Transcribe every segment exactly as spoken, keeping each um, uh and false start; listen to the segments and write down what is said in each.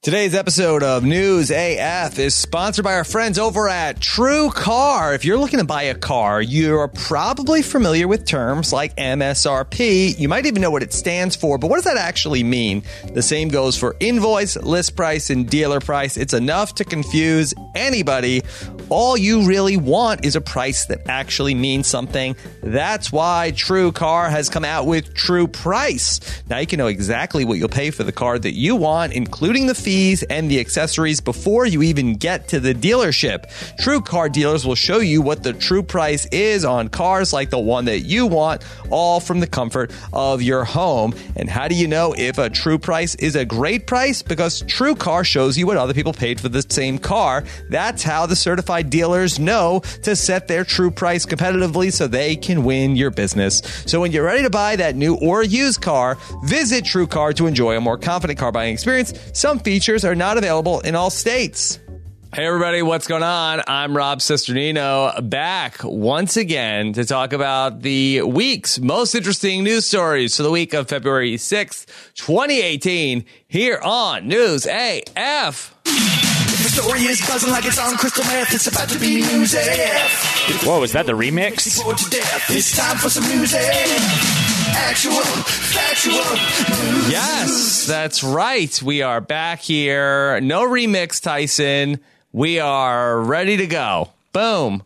Today's episode of News A F is sponsored by our friends over at True Car. If you're looking to buy a car, you're probably familiar with terms like M S R P. You might even know what it stands for, but what does that actually mean? The same goes for invoice, list price, and dealer price. It's enough to confuse anybody. All you really want is a price that actually means something. That's why True Car has come out with True Price. Now you can know exactly what you'll pay for the car that you want, including the fees and the accessories before you even get to the dealership. True Car dealers will show you what the true price is on cars like the one that you want, all from the comfort of your home. And how do you know if a true price is a great price? Because True Car shows you what other people paid for the same car. That's how the certified dealers know to set their true price competitively so they can win your business. So when you're ready to buy that new or used car, visit True Car to enjoy a more confident car buying experience. Some features are not available in all states. Hey everybody, what's going on? I'm Rob Cesternino, back once again to talk about the week's most interesting news stories for the week of February sixth, twenty eighteen, here on News A F. The story is buzzing like it's on crystal meth. It's about to be News A F. Whoa, is that the remix? It's time for some News A F. Actual, factual news. Yes, that's right. We are back here. No remix, Tyson. We are ready to go. Boom.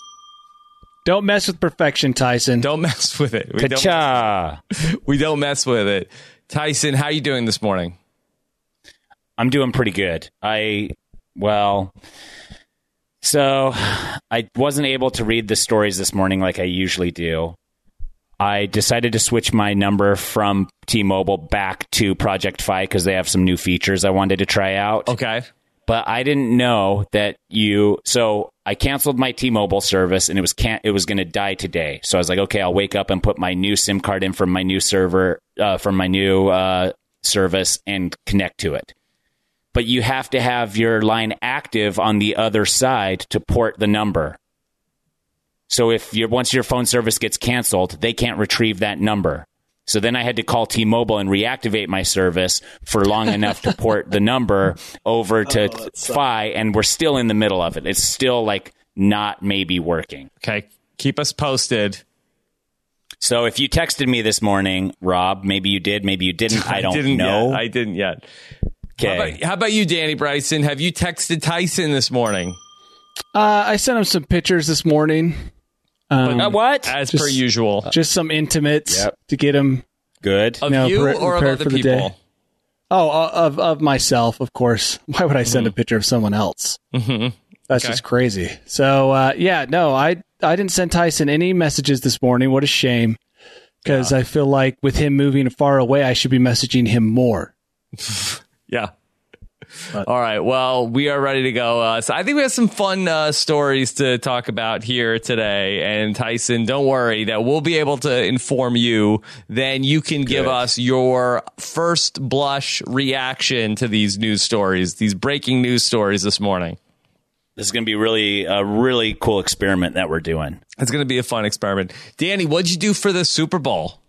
Don't mess with perfection, Tyson. Don't mess with it. We Ka-cha. don't, we don't mess with it. Tyson, how you doing this morning? I'm doing pretty good. I, well, so I wasn't able to read the stories this morning like I usually do. I decided to switch my number from T-Mobile back to Project Fi because they have some new features I wanted to try out. Okay. But I didn't know that you... So I canceled my T-Mobile service, and it was can't, it was going to die today. So I was like, okay, I'll wake up and put my new SIM card in from my new server, uh, from my new uh, service and connect to it. But you have to have your line active on the other side to port the number. So if you're, once your phone service gets canceled, they can't retrieve that number. So then I had to call T-Mobile and reactivate my service for long enough to port the number over to oh, Fi, and we're still in the middle of it. It's still like not maybe working. Okay, keep us posted. So if you texted me this morning, Rob, maybe you did, maybe you didn't. I don't I didn't know. Yet. I didn't yet. Okay. How about, how about you, Danny Bryson? Have you texted Tyson this morning? Uh, I sent him some pictures this morning. Um, uh, what? As just, per usual. Just some intimates Yep. to get him. Good. Of you, know, you pre- or of prepared other for the people? day. Oh, uh, of of myself, of course. Why would I send Mm-hmm. a picture of someone else? Mm-hmm. That's Okay. just crazy. So, uh, yeah, no, I I didn't send Tyson any messages this morning. What a shame. Because Yeah. I feel like with him moving far away, I should be messaging him more. Yeah. But- All right. Well, we are ready to go. Uh, so I think we have some fun uh, stories to talk about here today. And Tyson, don't worry that we'll be able to inform you. Then you can give Good. us your first blush reaction to these news stories, these breaking news stories this morning. This is going to be really a really cool experiment that we're doing. It's going to be a fun experiment. Danny, what'd you do for the Super Bowl?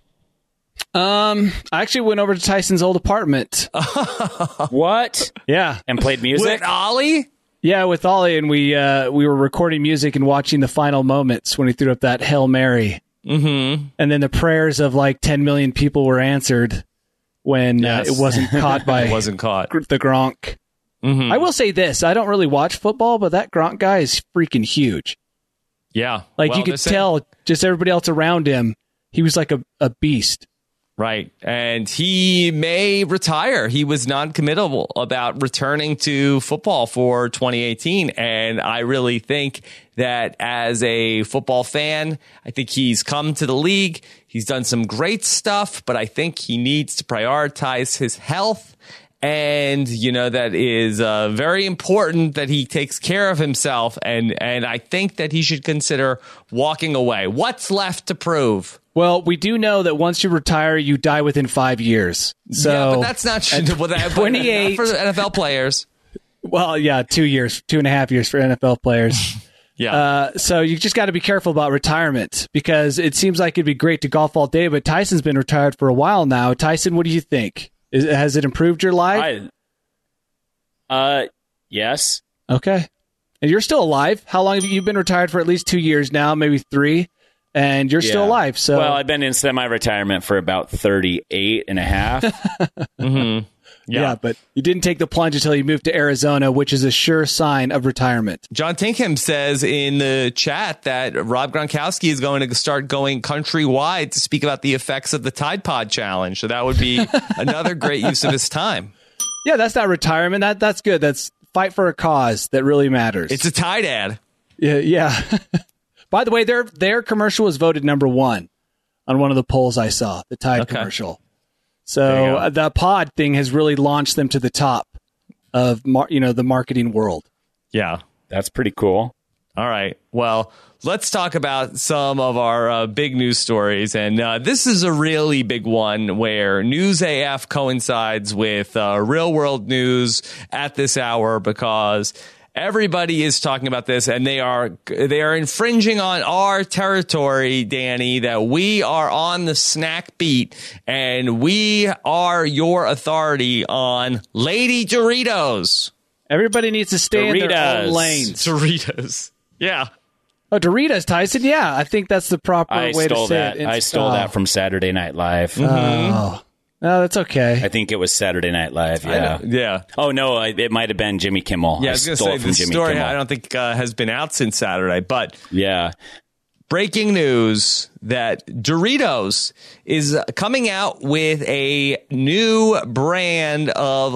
Um, I actually went over to Tyson's old apartment. What? Yeah. And played music? With Ollie? Yeah, with Ollie, and we uh, we were recording music and watching the final moments when he threw up that Hail Mary. Mm-hmm. And then the prayers of like ten million people were answered when Yes. uh, it wasn't caught by It wasn't caught. the Gronk. Mm-hmm. I will say this. I don't really watch football, but that Gronk guy is freaking huge. Yeah. Like Well, you could they're saying- tell just everybody else around him, he was like a, a beast. Right. And he may retire. He was non-committable about returning to football for twenty eighteen. And I really think that as a football fan, I think he's come to the league. He's done some great stuff, but I think he needs to prioritize his health. And, you know, that is uh, very important that he takes care of himself. And, and I think that he should consider walking away. What's left to prove? Well, we do know that once you retire, you die within five years. So, yeah, but that's not true. Well, that- twenty-eight for the N F L players. well, yeah, two years, two and a half years for N F L players. Yeah. Uh, so you just got to be careful about retirement because it seems like it'd be great to golf all day, but Tyson's been retired for a while now. Tyson, what do you think? Is, has it improved your life? I, Uh, yes. Okay. And you're still alive. How long have you you've been retired for? At least two years now, maybe three. And you're Yeah. still alive. So Well, I've been in semi-retirement for about thirty-eight and a half. Mm-hmm. yeah. Yeah. but you didn't take the plunge until you moved to Arizona, which is a sure sign of retirement. John Tinkham says in the chat that Rob Gronkowski is going to start going countrywide to speak about the effects of the Tide Pod Challenge. So that would be another great use of his time. Yeah, that's not retirement. That That's good. That's fight for a cause that really matters. It's a Tide ad. Yeah. yeah. By the way, their their commercial was voted number one on one of the polls I saw, the Tide Okay. commercial. There you So go. uh, the pod thing has really launched them to the top of mar- you know the marketing world. Yeah. That's pretty cool. All right. Well, let's talk about some of our uh, big news stories. And uh, this is a really big one where News A F coincides with uh, real world news at this hour because everybody is talking about this, and they are they are infringing on our territory, Danny, that we are on the snack beat, and we are your authority on Lady Doritos. Everybody needs to stay in their Doritos. own lanes. Doritos. Yeah. Oh, Doritos, Tyson. Yeah, I think that's the proper I way stole to say that. it. I It's- stole oh. that from Saturday Night Live. Oh, no, that's okay. I think it was Saturday Night Live. I Yeah. don't- yeah. Oh no, I, it might have been Jimmy Kimmel. Yeah, I I was going to stole say it from this Jimmy story Kimmel. I don't think uh, has been out since Saturday, but Yeah. breaking news that Doritos is coming out with a new brand of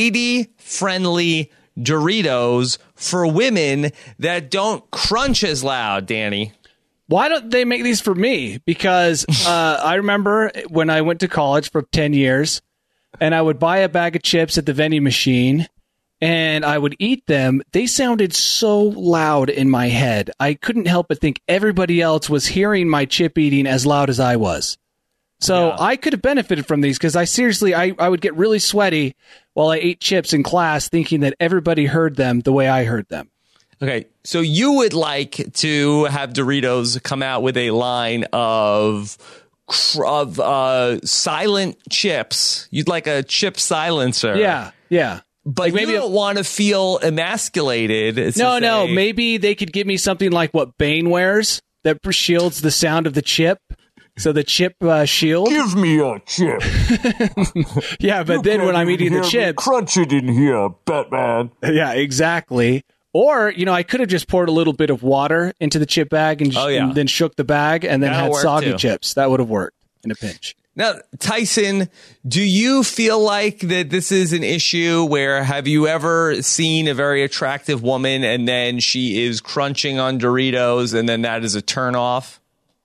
lady-friendly Doritos for women that don't crunch as loud, Danny. Why don't they make these for me? Because uh, I remember when I went to college for ten years, and I would buy a bag of chips at the vending machine, and I would eat them. They sounded so loud in my head. I couldn't help but think everybody else was hearing my chip eating as loud as I was. So Yeah. I could have benefited from these because I seriously, I, I would get really sweaty while I ate chips in class thinking that everybody heard them the way I heard them. Okay, so you would like to have Doritos come out with a line of cr- of uh, silent chips. You'd like a chip silencer. Yeah, yeah. But Like maybe maybe you a- don't want to feel emasculated. It's No, to no. say- Maybe they could give me something like what Bane wears that shields the sound of the chip. So the chip uh, shield. Give me a chip. Yeah, but then when I'm eating the chips. crunch it in here, Batman. Yeah, exactly. Or, you know, I could have just poured a little bit of water into the chip bag and, Oh, yeah. and then shook the bag and then That'll had work, soggy too. chips. That would have worked in a pinch. Now, Tyson, do you feel like that this is an issue where have you ever seen a very attractive woman and then she is crunching on Doritos and then that is a turnoff?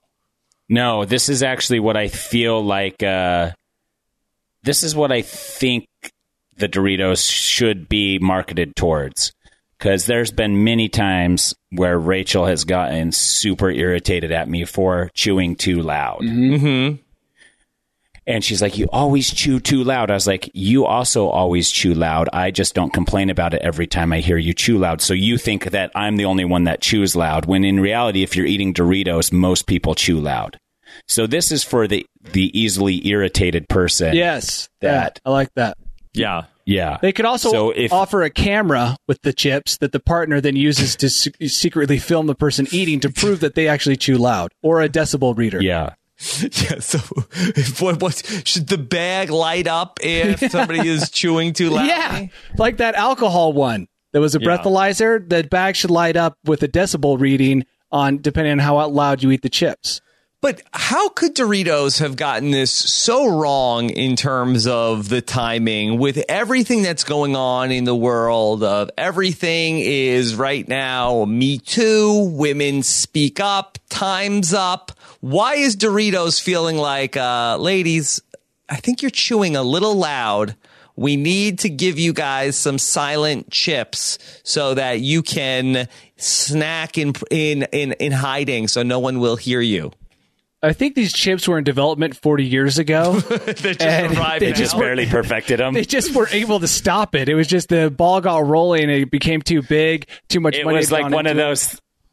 No, this is actually what I feel like. Uh, this is what I think the Doritos should be marketed towards. Because there's been many times where Rachel has gotten super irritated at me for chewing too loud. Mm-hmm. And she's like, you always chew too loud. I was like, you also always chew loud. I just don't complain about it every time I hear you chew loud. So you think that I'm the only one that chews loud, when in reality, if you're eating Doritos, most people chew loud. So this is for the, the easily irritated person. Yes. That- yeah, I like that. Yeah. Yeah. They could also So if- offer a camera with the chips that the partner then uses to se- secretly film the person eating to prove that they actually chew loud, or a decibel reader. Yeah. Yeah, so if, what, what should the bag light up if somebody is chewing too loud? Yeah, like that alcohol one. There was a Yeah. breathalyzer. The bag should light up with a decibel reading on depending on how loud you eat the chips. But how could Doritos have gotten this so wrong in terms of the timing with everything that's going on in the world of everything is right now Me Too, women speak up, time's up. Why is Doritos feeling like, uh, ladies, I think you're chewing a little loud. We need to give you guys some silent chips so that you can snack in in in, in hiding so no one will hear you. I think these chips were in development forty years ago. They just And arrived they They now. just barely perfected them. They just weren't able to stop it. It was just the ball got rolling and it became too big, too much It money. was had like gone one of into it. those.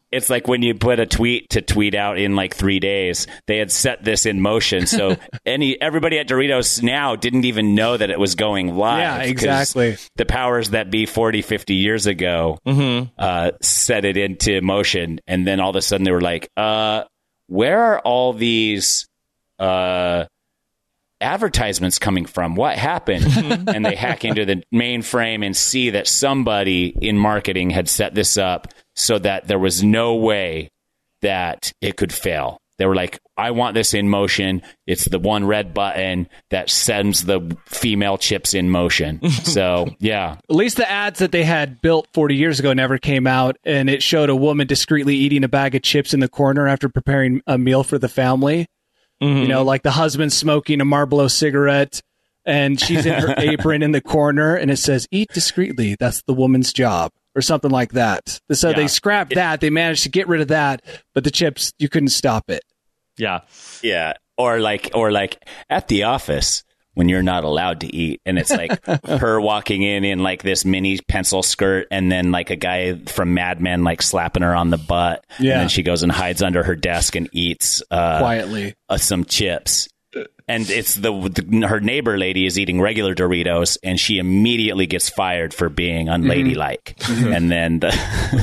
it's like when you put a tweet to tweet out in like three days. They had set this in motion, so any everybody at Doritos now didn't even know that it was going live. Yeah, exactly. The powers that be forty, fifty years ago mm-hmm. uh, set it into motion, and then all of a sudden they were like, uh, where are all these uh, advertisements coming from? What happened? And they hack into the mainframe and see that somebody in marketing had set this up so that there was no way that it could fail. They were like, I want this in motion. It's the one red button that sends the female chips in motion. So, yeah. At least the ads that they had built forty years ago never came out, and it showed a woman discreetly eating a bag of chips in the corner after preparing a meal for the family. Mm-hmm. You know, like the husband smoking a Marlboro cigarette, and she's in her apron in the corner, and it says, eat discreetly. That's the woman's job. Or something like that. So yeah. They scrapped that. They managed to get rid of that, but the chips, you couldn't stop it. Yeah. Yeah. Or like, or like at the office when you're not allowed to eat, and it's like her walking in in like this mini pencil skirt, and then like a guy from Mad Men like slapping her on the butt. Yeah. And then she goes and hides under her desk and eats uh, quietly uh, some chips. And it's the, the her neighbor lady is eating regular Doritos, and she immediately gets fired for being unladylike. Mm-hmm. And then the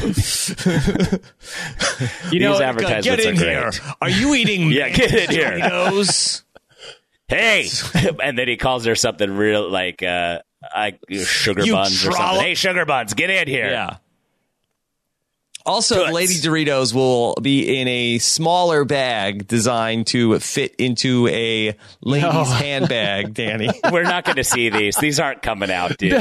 you know, these advertisements get in are here. great. Are you eating? Yeah, get in here. Doritos? Hey, and then he calls her something real like uh, I, sugar You buns trollop. or something. Hey, sugar buns, get in here. Yeah. Also, Toots. Lady Doritos will be in a smaller bag designed to fit into a lady's No. handbag, Danny. We're not going to see these. These aren't coming out, dude.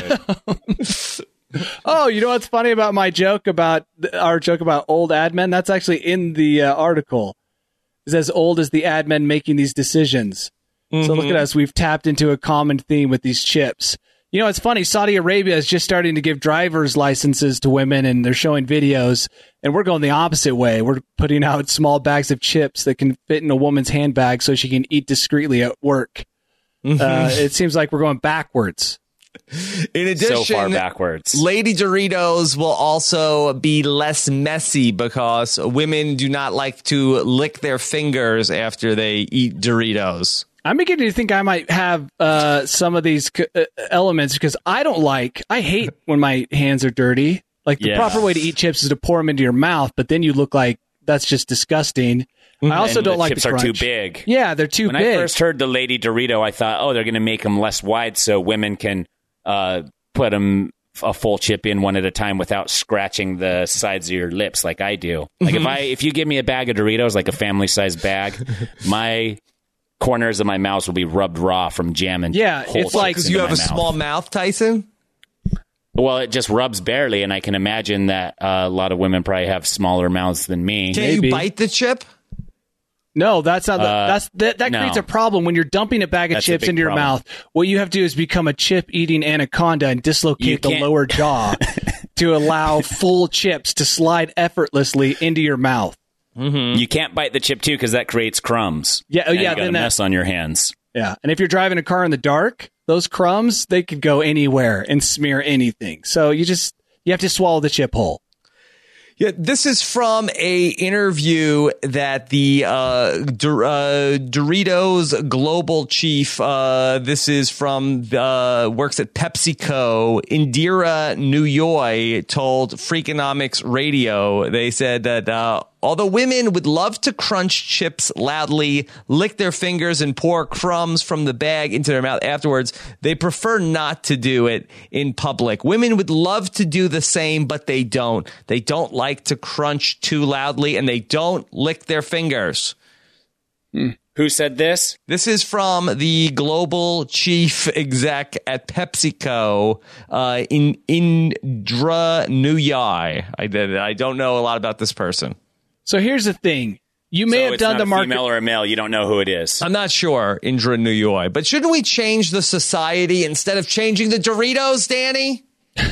Oh, you know what's funny about my joke about our joke about old ad men? That's actually in the uh, article. It's as old as the ad men making these decisions. Mm-hmm. So look at us. We've tapped into a common theme with these chips. You know, it's funny. Saudi Arabia is just starting to give driver's licenses to women, and they're showing videos, and we're going the opposite way. We're putting out small bags of chips that can fit in a woman's handbag so she can eat discreetly at work. Mm-hmm. Uh, it seems like we're going backwards. In addition, so far backwards. Lady Doritos will also be less messy because women do not like to lick their fingers after they eat Doritos. I'm beginning to think I might have uh, some of these c- uh, elements because I don't like, I hate when my hands are dirty. Like the Yeah. proper way to eat chips is to pour them into your mouth, but then you look like that's just disgusting. I also And don't the like chips the are too crunch. big. Yeah, they're too When big. I first heard the Lady Dorito, I thought, oh, they're going to make them less wide so women can uh, put them a full chip in one at a time without scratching the sides of your lips like I do. Like if I if you give me a bag of Doritos, like a family size bag, my corners of my mouth will be rubbed raw from jamming. Yeah, whole it's like- chips Because you into have a my mouth. small mouth, Tyson? Well, it just rubs barely, and I can imagine that uh, a lot of women probably have smaller mouths than me. Can Maybe. you bite the chip? No, that's not. The, Uh, that's that. That no. creates a problem when you're dumping a bag of That's a chips big into your problem. mouth. What you have to do is become a chip-eating anaconda and You dislocate the can't- lower jaw to allow full chips to slide effortlessly into your mouth. You can't bite the chip too because that creates crumbs. Yeah, oh, And yeah, you got a then that- mess on your hands. Yeah, and if you're driving a car in the dark, those crumbs they could go anywhere and smear anything. So you just you have to swallow the chip whole. Yeah, this is from a interview that the uh, Dor- uh, Doritos global chief. Uh, this is from uh, works at PepsiCo. Indira Nuyoy told Freakonomics Radio. They said that uh, although women would love to crunch chips loudly, lick their fingers, and pour crumbs from the bag into their mouth afterwards, they prefer not to do it in public. Women would love to do the same, but they don't. They don't like to crunch too loudly, and they don't lick their fingers. Who said this? This is from the global chief exec at PepsiCo, uh, in Indra Nuyoy. I did. I don't know a lot about this person. So here's the thing: you may So have it's done not the a market. female or a male. You don't know who it is. I'm not sure, Indra Nuyoy, but shouldn't we change the society instead of changing the Doritos, Danny?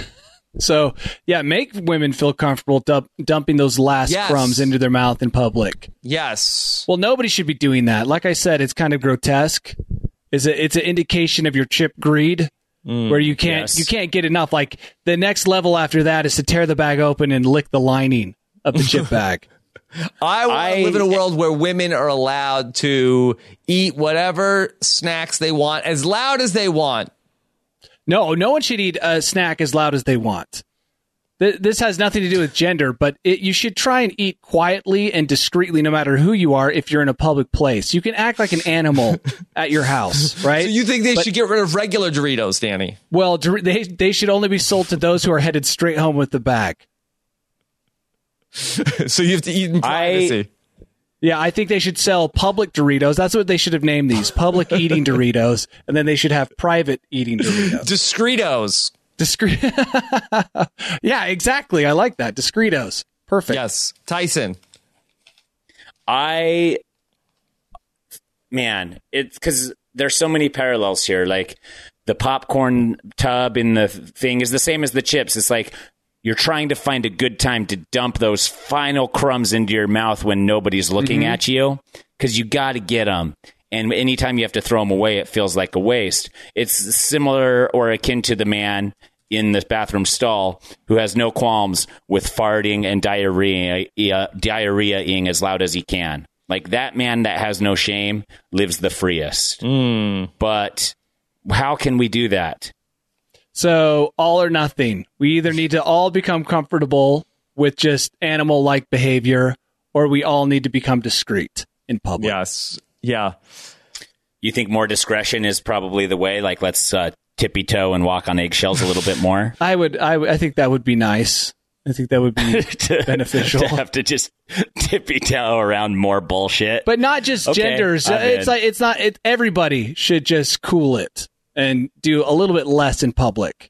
So yeah, make women feel comfortable dump, dumping those last Yes. crumbs into their mouth in public. Yes. Well, nobody should be doing that. Like I said, it's kind of grotesque. Is it? It's an indication of your chip greed, where you can't yes. you can't get enough. Like the next level after that is to tear the bag open and lick the lining. of the chip bag. I want I- to live in a world where women are allowed to eat whatever snacks they want as loud as they want. No, no one should eat a snack as loud as they want. Th- This has nothing to do with gender, but it, you should try and eat quietly and discreetly no matter who you are if you're in a public place. You can act like an animal at your house, right? So you think they But- should get rid of regular Doritos, Danny? Well, Dor- they, they should only be sold to those who are headed straight home with the bag. So you have to eat in privacy. Yeah, I think they should sell public Doritos. That's what they should have named these. Public eating Doritos. And then they should have private eating Doritos. Discretos. Discreet. Yeah, exactly. I like that. Discretos. Perfect. Yes. Tyson. I, man, it's because there's so many parallels here. Like the popcorn tub in the thing is the same as the chips. It's like you're trying to find a good time to dump those final crumbs into your mouth when nobody's looking at you, because you got to get them. And anytime you have to throw them away, it feels like a waste. It's similar or akin to the man in the bathroom stall who has no qualms with farting and diarrhea, diarrhea-ing as loud as he can. Like that man that has no shame lives the freest. Mm. But how can we do that? So, all or nothing. We either need to all become comfortable with just animal-like behavior, or we all need to become discreet in public. Yes. Yeah. You think more discretion is probably the way? Like, let's uh, tippy toe and walk on eggshells a little bit more? I would. I, would- I think that would be nice. I think that would be to, beneficial. to have to just tippy toe around more bullshit. But not just Okay, genders. I'm It's in. like it's not. It, everybody should just cool it and do a little bit less in public.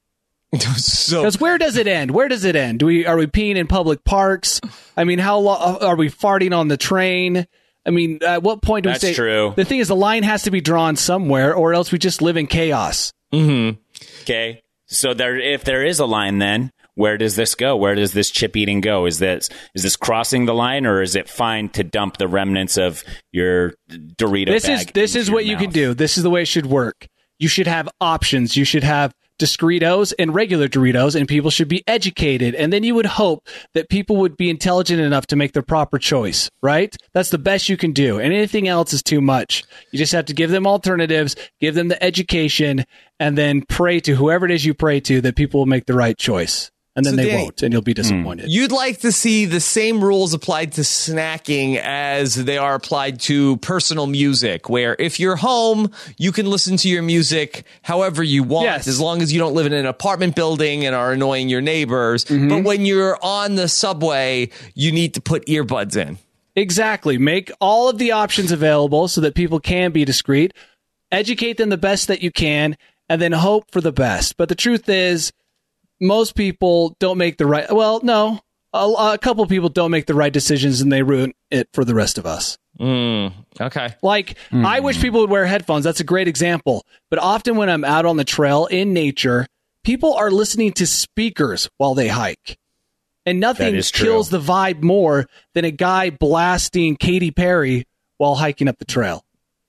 So Because where does it end? Where does it end? Do we are we peeing in public parks? I mean, how long are we farting on the train? I mean, at what point do That's we say? true. The thing is, the line has to be drawn somewhere, or else we just live in chaos. Okay. So there, if there is a line, then where does this go? Where does this chip eating go? Is this is this crossing the line, or is it fine to dump the remnants of your Dorito This bag is this into is your what you can mouth? do. This is the way it should work. You should have options. You should have Discretos and regular Doritos, and people should be educated. And then you would hope that people would be intelligent enough to make the proper choice, right? That's the best you can do. And anything else is too much. You just have to give them alternatives, give them the education, and then pray to whoever it is you pray to that people will make the right choice. And then So they Danny- won't, and you'll be disappointed. you'd like to see the same rules applied to snacking as they are applied to personal music, where if you're home, you can listen to your music however you want, Yes. as long as you don't live in an apartment building and are annoying your neighbors. Mm-hmm. But when you're on the subway, you need to put earbuds in. Exactly. Make all of the options available so that people can be discreet. Educate them the best that you can, and then hope for the best. But the truth is, most people don't make the right. Well, no, a, a couple people don't make the right decisions, and they ruin it for the rest of us. Okay. Like, I wish people would wear headphones. That's a great example. But often when I'm out on the trail in nature, people are listening to speakers while they hike. And nothing That is true. kills the vibe more than a guy blasting Katy Perry while hiking up the trail.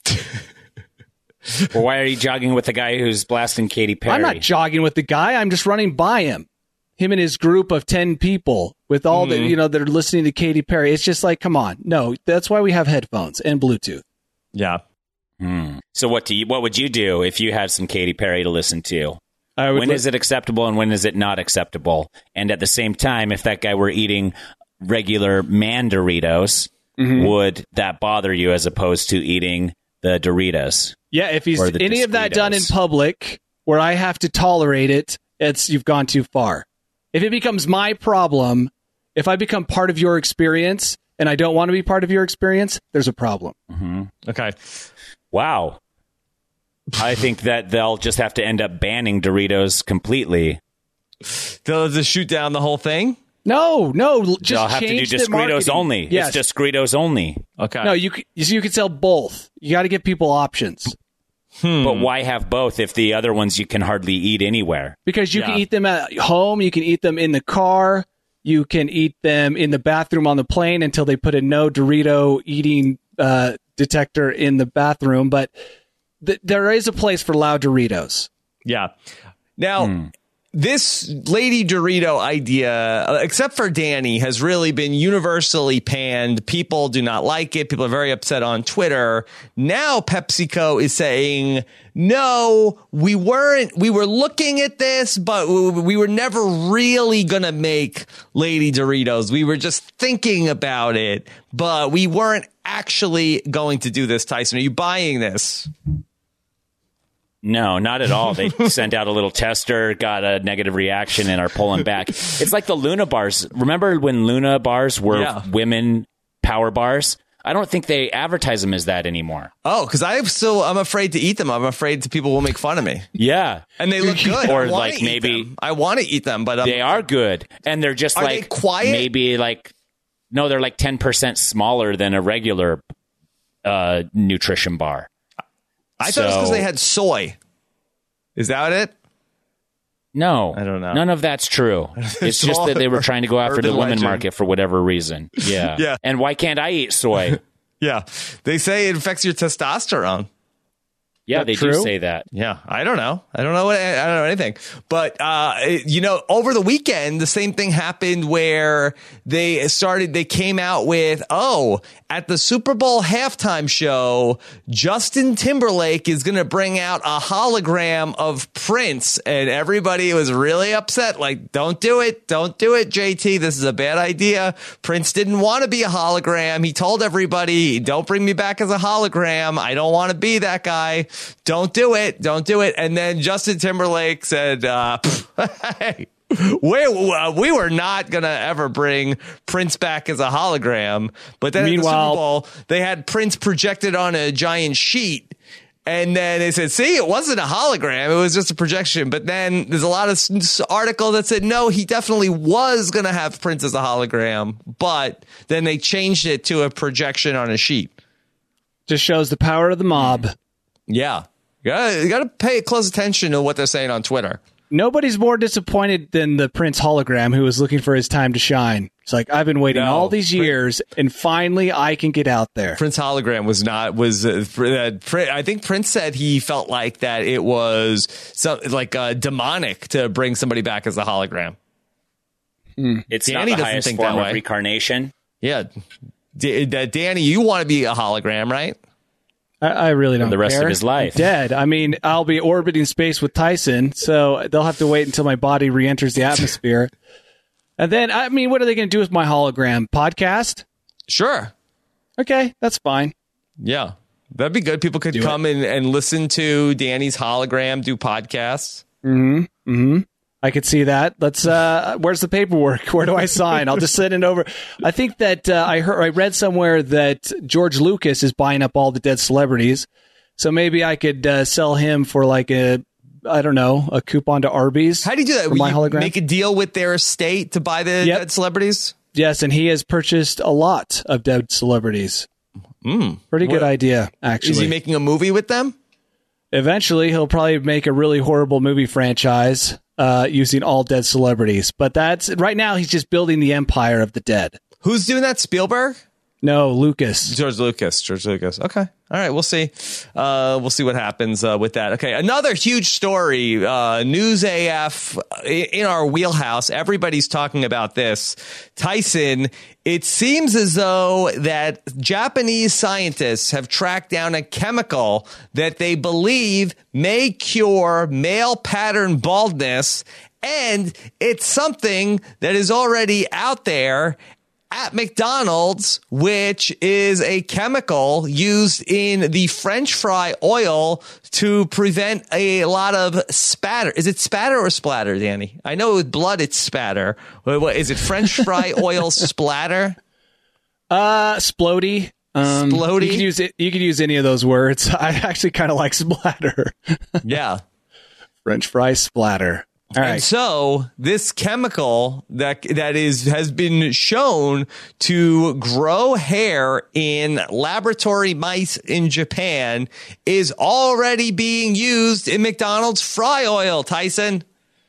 Well, why are you jogging with the guy who's blasting Katy Perry? I'm not jogging with the guy. I'm just running by him. Him and his group of ten people with all the, you know, that are listening to Katy Perry. It's just like, come on. No, that's why we have headphones and Bluetooth. Yeah. So what do you? What would you do if you had some Katy Perry to listen to? I would When li- is it acceptable and when is it not acceptable? And at the same time, if that guy were eating regular man Doritos, Mm-hmm. would that bother you as opposed to eating the Doritos? Yeah, if he's Or the any of that done in Discretos. public where I have to tolerate it, it's you've gone too far. If it becomes my problem, if I become part of your experience and I don't want to be part of your experience, there's a problem. Okay. Wow. I think that they'll just have to end up banning Doritos completely. They'll just shoot down the whole thing? No, no, just They'll have to do change the Discretos marketing. only. Yes. It's Discretos only. Okay. No, you c- you can sell both. You got to give people options But why have both if the other ones you can hardly eat anywhere? because you Yeah. can eat them at home, you can eat them in the car, you can eat them in the bathroom on the plane until they put a no Dorito eating uh, detector in the bathroom. But th- there is a place for loud Doritos. Yeah. Now, this Lady Dorito idea, uh, except for Danny, has really been universally panned. People do not like it. People are very upset on Twitter. Now PepsiCo is saying, no, we weren't, we were looking at this, but we, we were never really going to make Lady Doritos. We were just thinking about it, but we weren't actually going to do this. Tyson, are you buying this? No, not at all. They sent out a little tester, got a negative reaction, and are pulling back. It's like the Luna bars. Remember when Luna bars were Yeah. women power bars? I don't think they advertise them as that anymore. Oh, because I'm still, I'm afraid to eat them. I'm afraid that people will make fun of me. Yeah. And they look good. Or I wanna like eat maybe them. I want to eat them, but um, they are good. And they're just Are like they quiet? maybe like, no, they're like ten percent smaller than a regular uh, nutrition bar. I thought it was because So- they had soy. Is that it? No, I don't know. None of that's true. It's just all that they were trying to go after the urban women legend. market for whatever reason. Yeah. Yeah. And why can't I eat soy? Yeah. They say it affects your testosterone. Yeah, That they true? do say that. Yeah, I don't know. I don't know what I don't know anything. But uh, it- you know, over the weekend, the same thing happened where they started. They came out with, oh, at the Super Bowl halftime show, Justin Timberlake is going to bring out a hologram of Prince, and everybody was really upset. Like, don't do it, don't do it, J T. This is a bad idea. Prince didn't want to be a hologram. He told everybody, don't bring me back as a hologram. I don't want to be that guy. Don't do it. Don't do it. And then Justin Timberlake said, uh, hey, we, uh, we were not going to ever bring Prince back as a hologram. But then Meanwhile- at the Super Bowl, they had Prince projected on a giant sheet. And then they said, see, it wasn't a hologram. It was just a projection. But then there's a lot of s- article that said, no, he definitely was going to have Prince as a hologram. But then they changed it to a projection on a sheet. Just shows the power of the mob. Yeah. You gotta, you gotta pay close attention to what they're saying on Twitter. Nobody's more disappointed than the Prince hologram who was looking for his time to shine. It's like, I've been waiting No. all these years, and finally I can get out there. Prince hologram was not, was, uh, uh, Prin- I think Prince said he felt like that it was some, like uh, demonic to bring somebody back as a hologram. It's Danny not the doesn't highest think form that of way. reincarnation. Yeah. D- D- Danny, you want to be a hologram, right? I, I really don't the rest care. of his life. I'm dead. I mean, I'll be orbiting space with Tyson, so they'll have to wait until my body re-enters the atmosphere. And then, I mean, what are they going to do with my hologram? Podcast? Sure. Okay, that's fine. Yeah. That'd be good. People could Do come in and listen to Danny's hologram do podcasts. I could see that. Let's. Uh, where's the paperwork? Where do I sign? I'll just send it over. I think that uh, I heard. I read somewhere that George Lucas is buying up all the dead celebrities, so maybe I could uh, sell him for like a, I don't know, a coupon to Arby's. How do you do that? for Will my you hologram? make a deal with their estate to buy the Yep. dead celebrities? Yes, and he has purchased a lot of dead celebrities. Mm. Pretty good What- idea, Is actually. he making a movie with them? Eventually, he'll probably make a really horrible movie franchise uh, using all dead celebrities. But that's right now. He's just building the empire of the dead. Who's doing that? Spielberg? No, Lucas. George Lucas. George Lucas. Okay. All right. We'll see. Uh, we'll see what happens uh, with that. Okay. Another huge story. Uh, News A F in our wheelhouse. Everybody's talking about this. Tyson, it seems as though that Japanese scientists have tracked down a chemical that they believe may cure male pattern baldness. And it's something that is already out there at McDonald's, which is a chemical used in the French fry oil to prevent a lot of spatter. Is it spatter or splatter, Danny? I know with blood it's spatter. What, what, is it French fry oil splatter? Uh, splody. Um, Splody? You could use it. You could use any of those words. I actually kind of like splatter. Yeah. French fry splatter. All And right. so this chemical that that is has been shown to grow hair in laboratory mice in Japan is already being used in McDonald's fry oil, Tyson.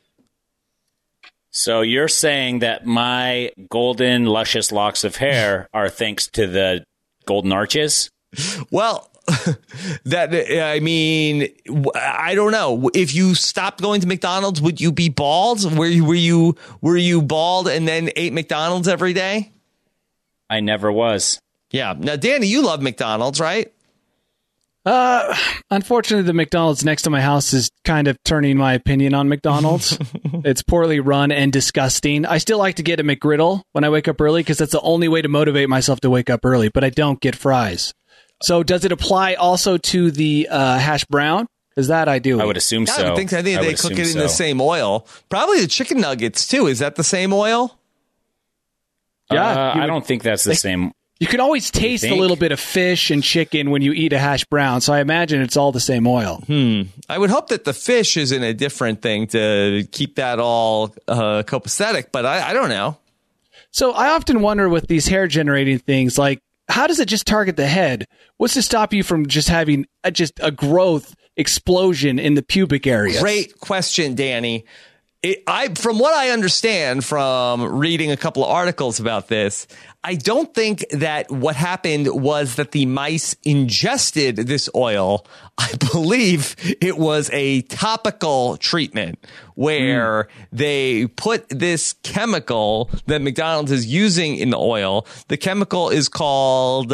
So you're saying that my golden, luscious locks of hair are thanks to the golden arches? Well, that I mean, I don't know. If you stopped going to McDonald's, would you be bald? Were you were you were you bald and then ate McDonald's every day? I never was. Yeah. Now, Danny, you love McDonald's, right? Uh, unfortunately, the McDonald's next to my house is kind of turning my opinion on McDonald's. It's poorly run and disgusting. I still like to get a McGriddle when I wake up early because that's the only way to motivate myself to wake up early, but I don't get fries. So does it apply also to the uh, hash brown? Is that I do? I would assume Yeah, so. I would think I think I they would cook it assume in the so. same oil. Probably the chicken nuggets too. Is that the same oil? Yeah, Yeah, uh, you I would- don't think that's the they- same. You can always taste a think? little bit of fish and chicken when you eat a hash brown, so I imagine it's all the same oil. I would hope that the fish is in a different thing to keep that all uh, copacetic, but I, I don't know. So I often wonder with these hair generating things, like, how does it just target the head? What's to stop you from just having a, just a growth explosion in the pubic area? Great question, Danny. It, I, from what I understand from reading a couple of articles about this, I don't think that what happened was that the mice ingested this oil. I believe it was a topical treatment where mm. they put this chemical that McDonald's is using in the oil. The chemical is called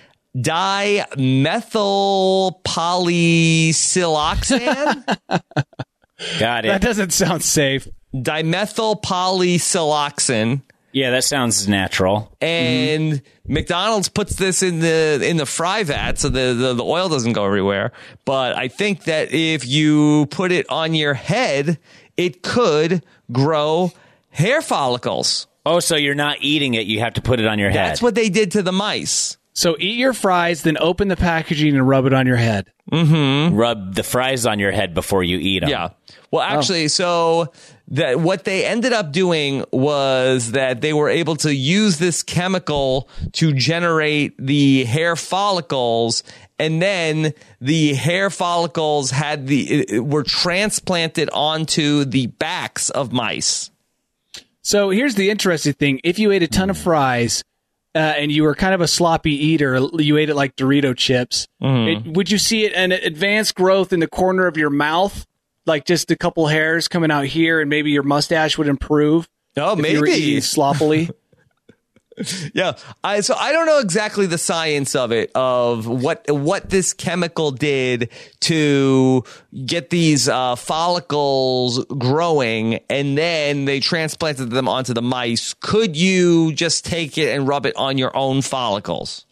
dimethyl polysiloxane. Got it. That doesn't sound safe. Dimethyl polysiloxane. Yeah, that sounds natural. And mm-hmm. McDonald's puts this in the in the fry vat so the, the, the oil doesn't go everywhere. But I think that if you put it on your head, it could grow hair follicles. Oh, so you're not eating it. You have to put it on your head. That's what they did to the mice. So eat your fries, then open the packaging and rub it on your head. Mm-hmm. Rub the fries on your head before you eat them. Yeah. Well, actually, oh. so that what they ended up doing was that they were able to use this chemical to generate the hair follicles, and then the hair follicles had the were transplanted onto the backs of mice. So here's the interesting thing: if you ate a ton of fries. Uh, and you were kind of a sloppy eater, you ate it like Dorito chips. Mm-hmm. It, would you see it an advanced growth in the corner of your mouth, like just a couple hairs coming out here, and maybe your mustache would improve? Oh, if maybe you were eating sloppily. Yeah, I so I don't know exactly the science of it, of what what this chemical did to get these uh, follicles growing, and then they transplanted them onto the mice. Could you just take it and rub it on your own follicles?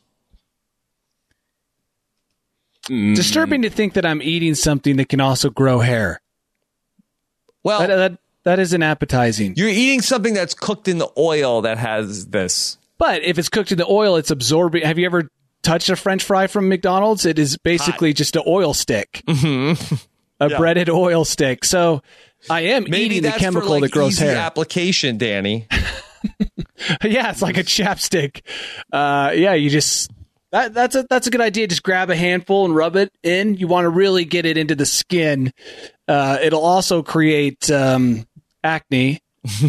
Mm. Disturbing to think that I'm eating something that can also grow hair. Well, that, that, that isn't appetizing. You're eating something that's cooked in the oil that has this. But if it's cooked in the oil, it's absorbing. Have you ever touched a French fry from McDonald's? It is basically Hot. just an oil stick, mm-hmm. a yeah. breaded oil stick. So I am Maybe eating the chemical for like that grows easy hair. Application, Danny. Yeah, it's like a chapstick. Uh, yeah, you just that, that's a that's a good idea. Just grab a handful and rub it in. You want to really get it into the skin. Uh, it'll also create um, acne,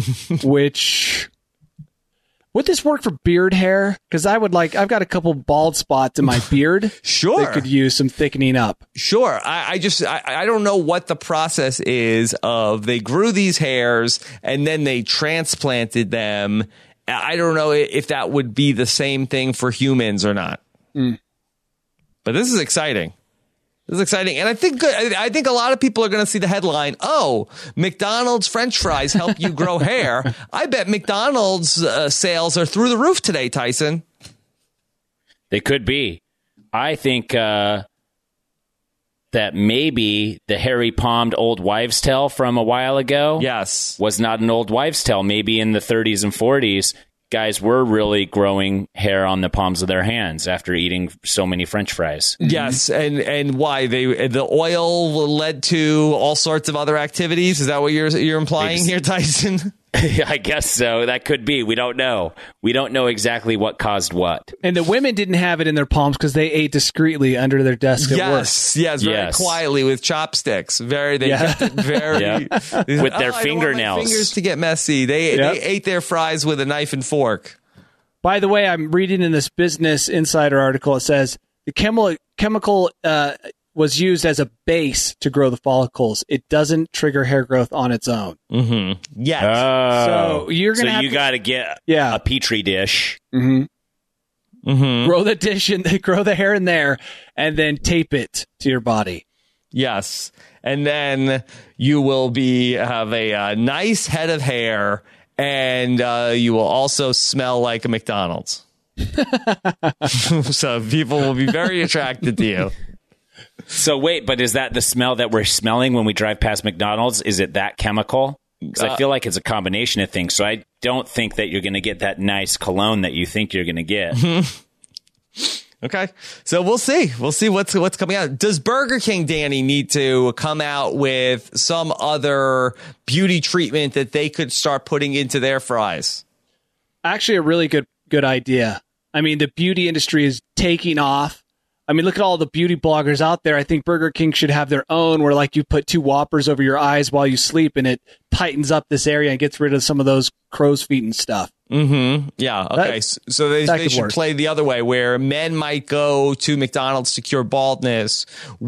which. Would this work for beard hair? Because I would like, I've got a couple bald spots in my beard. Sure. That could use some thickening up. Sure. I, I just, I, I don't know what the process is of they grew these hairs and then they transplanted them. I don't know if that would be the same thing for humans or not. Mm. But this is exciting. This is exciting. And I think I think a lot of people are going to see the headline, oh, McDonald's French fries help you grow hair. I bet McDonald's uh, sales are through the roof today, Tyson. They could be. I think uh, that maybe the hairy-palmed old wives' tale from a while ago yes. was not an old wives' tale. Maybe in the thirties and forties, guys were really growing hair on the palms of their hands after eating so many French fries. Yes, and and why they the oil led to all sorts of other activities. Is that what you're you're implying here, Tyson? I guess so. That could be. We don't know. We don't know exactly what caused what. And the women didn't have it in their palms because they ate discreetly under their desk at yes, work. Yes, very yes. quietly with chopsticks. Very, they yeah. kept it very yeah. with their oh, fingernails. I don't want my fingers to get messy. They yep. they ate their fries with a knife and fork. By the way, I'm reading in this Business Insider article. It says the chemical chemical uh, was used as a base to grow the follicles. It doesn't trigger hair growth on its own. Mm-hmm. Yes. Oh. So you're gonna so have you to- got to get Yeah. a petri dish. Mm-hmm. Mm-hmm. Grow the dish and grow the hair in there, and then tape it to your body. Yes. And then you will be have a uh, nice head of hair, and uh, you will also smell like a McDonald's. So people will be very attracted to you. So wait, but is that the smell that we're smelling when we drive past McDonald's? Is it that chemical? Because Uh, I feel like it's a combination of things. So I don't think that you're going to get that nice cologne that you think you're going to get. Okay. So we'll see. We'll see what's what's coming out. Does Burger King, Danny, need to come out with some other beauty treatment that they could start putting into their fries? Actually, a really good good idea. I mean, the beauty industry is taking off. I mean, look at all the beauty bloggers out there. I think Burger King should have their own where, like, you put two Whoppers over your eyes while you sleep, and it tightens up this area and gets rid of some of those crow's feet and stuff. Mm-hmm. Yeah. Okay. That- so so they, that they could should work. play the other way, where men might go to McDonald's to cure baldness.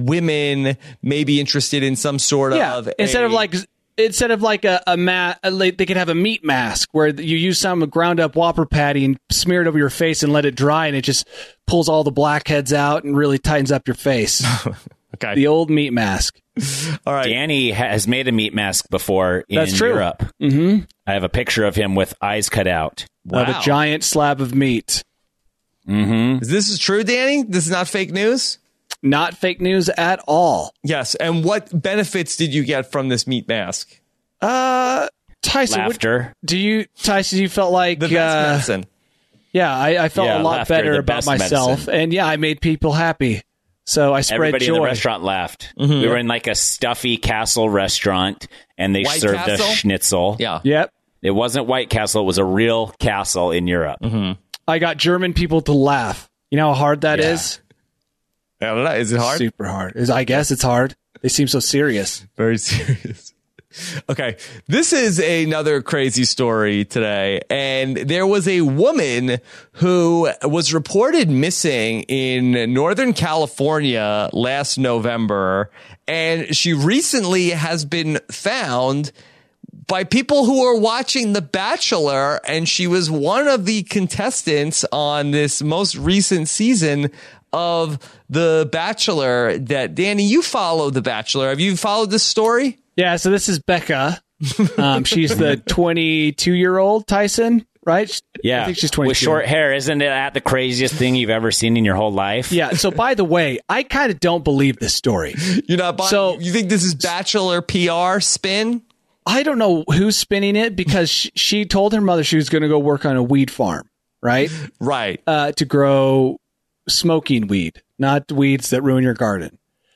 Women may be interested in some sort Yeah, of instead a- of like instead of like a, a mat, like they could have a meat mask where you use some ground up Whopper patty and smear it over your face and let it dry, and it just pulls all the blackheads out and really tightens up your face. Okay. The old meat mask. All right. Danny has made a meat mask before in That's true. Europe. Mm-hmm. I have a picture of him with eyes cut out. Wow. Of a giant slab of meat. Mm-hmm. This is true, Danny? This is not fake news? Not fake news at all. Yes. And what benefits did you get from this meat mask? Uh, Tyson, what, Laughter. do you, Tyson, you felt like, The best uh, medicine. yeah, I, I felt Yeah, a lot laughter, better the about best myself. medicine. And yeah, I made people happy. So I spread Everybody joy. in the restaurant laughed. Mm-hmm. We were in like a stuffy castle restaurant, and they White served Castle? a schnitzel. Yeah. Yep. It wasn't White Castle. It was a real castle in Europe. Mm-hmm. I got German people to laugh. You know how hard that Yeah. is? I don't know. Is it hard? Super hard. Is I guess it's hard. They seem so serious. Very serious. Okay. This is another crazy story today. And there was a woman who was reported missing in Northern California last November. And she recently has been found by people who are watching The Bachelor. And she was one of the contestants on this most recent season of The Bachelor. That, Danny, you follow The Bachelor. Have you followed this story? Yeah, so this is Becca. Um, she's the twenty-two-year-old Tyson, right? Yeah. I think she's twenty-two. With short hair. Isn't it that the craziest thing you've ever seen in your whole life? Yeah, so by the way, I kind of don't believe this story. You're not buying. So- you think this is Bachelor P R spin? I don't know who's spinning it because she, she told her mother she was going to go work on a weed farm, right? Right. Uh, to grow smoking weed, not weeds that ruin your garden.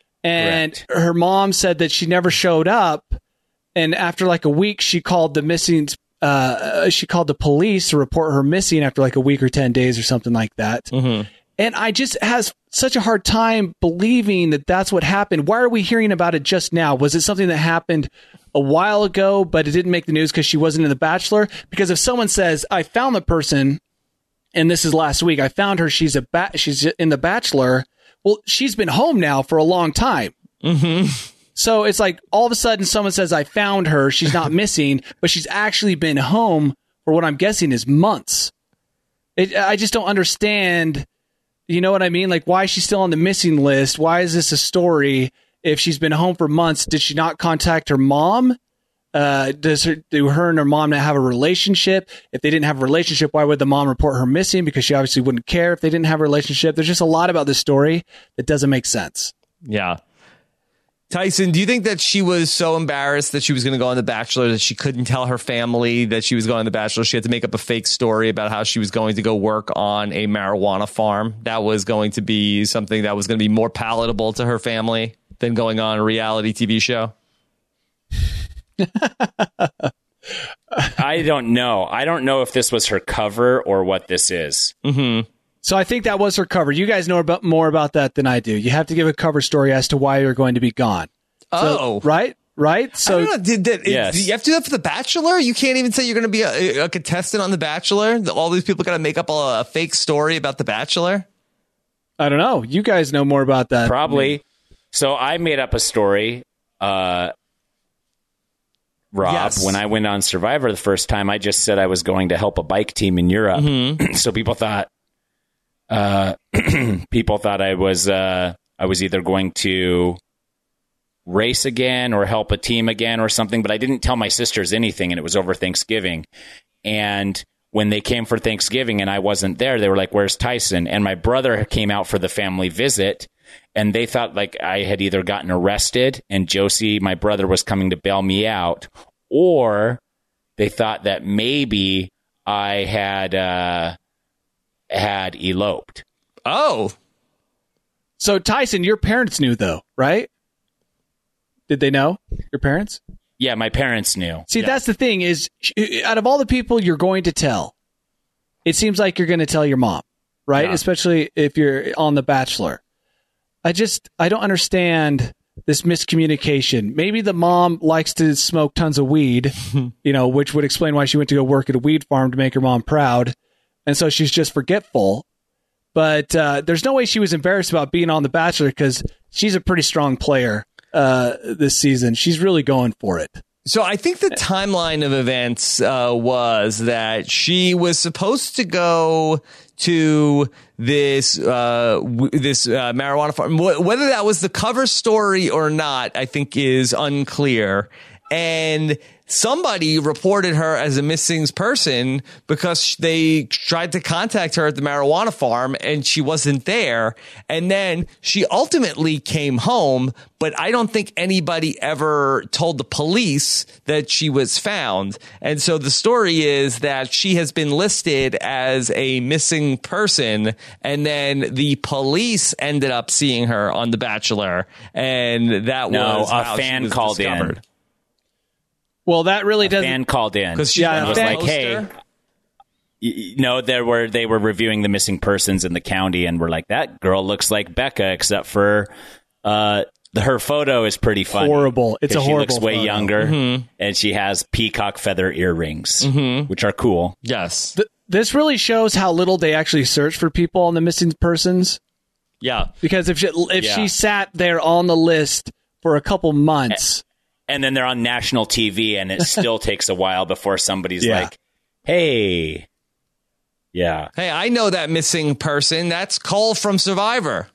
And Correct. her mom said that she never showed up. And after like a week, she called the missing, uh, she called the police to report her missing after like a week or ten days or something like that. Mm-hmm. And I just has such a hard time believing that that's what happened. Why are we hearing about it just now? Was it something that happened a while ago, but it didn't make the news because she wasn't in The Bachelor? Because if someone says, I found the person, and this is last week, I found her, she's a ba- she's in The Bachelor. Well, she's been home now for a long time. Mm-hmm. So it's like all of a sudden someone says, I found her. She's not missing, but she's actually been home for what I'm guessing is months. It, I just don't understand. You know what I mean? Like, why is she still on the missing list? Why is this a story if she's been home for months? Did she not contact her mom? Uh, does her, do her and her mom not have a relationship? If they didn't have a relationship, why would the mom report her missing? Because she obviously wouldn't care if they didn't have a relationship. There's just a lot about this story that doesn't make sense. Yeah. Tyson, do you think that she was so embarrassed that she was going to go on The Bachelor that she couldn't tell her family that she was going on The Bachelor? She had to make up a fake story about how she was going to go work on a marijuana farm. That was going to be something that was going to be more palatable to her family than going on a reality T V show. I don't know. I don't know if this was her cover or what this is. Mm-hmm. So I think that was her cover. You guys know about more about that than I do. You have to give a cover story as to why you're going to be gone. So, Oh. right, right. So I So don't know, did, did, Yes. do you have to do that for The Bachelor? You can't even say you're going to be a, a contestant on The Bachelor. All these people got to make up a, a fake story about The Bachelor. I don't know. You guys know more about that. Probably. So I made up a story, uh, Rob. Yes. When I went on Survivor the first time, I just said I was going to help a bike team in Europe. Mm-hmm. So people thought, uh, people thought I was, uh, I was either going to race again or help a team again or something, but I didn't tell my sisters anything, and it was over Thanksgiving. And when they came for Thanksgiving and I wasn't there, they were like, "Where's Tyson?" And my brother came out for the family visit, and they thought like I had either gotten arrested and Josie, my brother, was coming to bail me out, or they thought that maybe I had uh, had eloped. Oh. So, Tyson, your parents knew, though, right? Did they know, your parents? Yeah, my parents knew. See, yeah. that's the thing is, out of all the people you're going to tell, it seems like you're going to tell your mom, right? Yeah. Especially if you're on The Bachelor. I just, I don't understand this miscommunication. Maybe the mom likes to smoke tons of weed, you know, which would explain why she went to go work at a weed farm to make her mom proud. And so she's just forgetful. But uh, there's no way she was embarrassed about being on The Bachelor because she's a pretty strong player. Uh, this season. She's really going for it. So I think the timeline of events uh, was that she was supposed to go to this uh, w- this uh, marijuana farm. W- whether that was the cover story or not, I think is unclear. And somebody reported her as a missing person because they tried to contact her at the marijuana farm and she wasn't there. And then she ultimately came home, but I don't think anybody ever told the police that she was found. And so the story is that she has been listed as a missing person, and then the police ended up seeing her on The Bachelor, and that No, was a how fan she was called discovered. in. Well, that really A doesn't. fan called in Because Yeah, and was fan- like, "Hey." Y- No, there were they were reviewing the missing persons in the county, and were like, "That girl looks like Becca, except for uh, the, her photo is pretty funny. Horrible. It's a 'Cause she horrible looks way photo. younger, Mm-hmm. and she has peacock feather earrings, which are cool. Yes. Th- this really shows how little they actually search for people on the missing persons. Yeah. Because if she, if Yeah. she sat there on the list for a couple months, And then they're on national T V, and it still takes a while before somebody's Yeah. like, "Hey, yeah." Hey, I know that missing person. That's Cole from Survivor.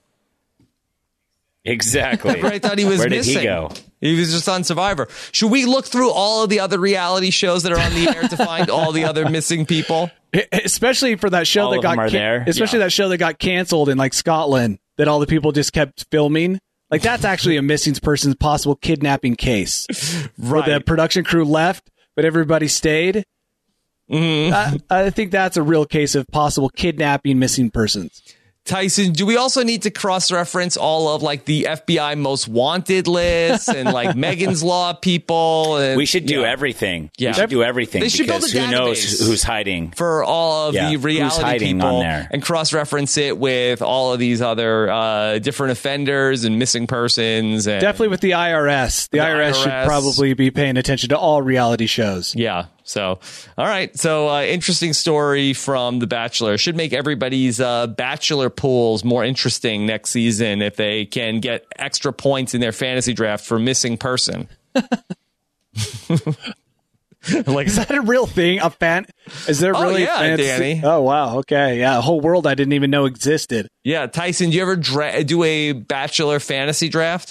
Exactly. I thought he was Where did missing. he go? He was just on Survivor. Should we look through all of the other reality shows that are on the air to find all the other missing people? especially for that show All that of got them are can- there? especially Yeah. that show that got canceled in like Scotland, that all the people just kept filming. Like that's actually a missing person's possible kidnapping case. Where the Right. production crew left, but everybody stayed. Mm-hmm. I, I think that's a real case of possible kidnapping missing persons. Tyson, do we also need to cross-reference all of like the F B I most wanted lists and like Megan's Law people? And, We should do yeah, everything. Yeah. We should do everything They should build because a who knows database. who's hiding. for all of Yeah, the who's reality hiding people on there? and cross-reference it with all of these other uh, different offenders and missing persons. And, Definitely with the I R S. The, The I R S, I R S. should probably be paying attention to all reality shows. Yeah. So, all right. So, uh, interesting story from The Bachelor. Should make everybody's uh, Bachelor pools more interesting next season if they can get extra points in their fantasy draft for missing person. Like, Is that a real thing? A fan? Is there Oh, really? yeah, fantasy- Danny. Oh wow. Okay. Yeah. A whole world I didn't even know existed. yeah, Tyson, do you ever dra- do a Bachelor fantasy draft?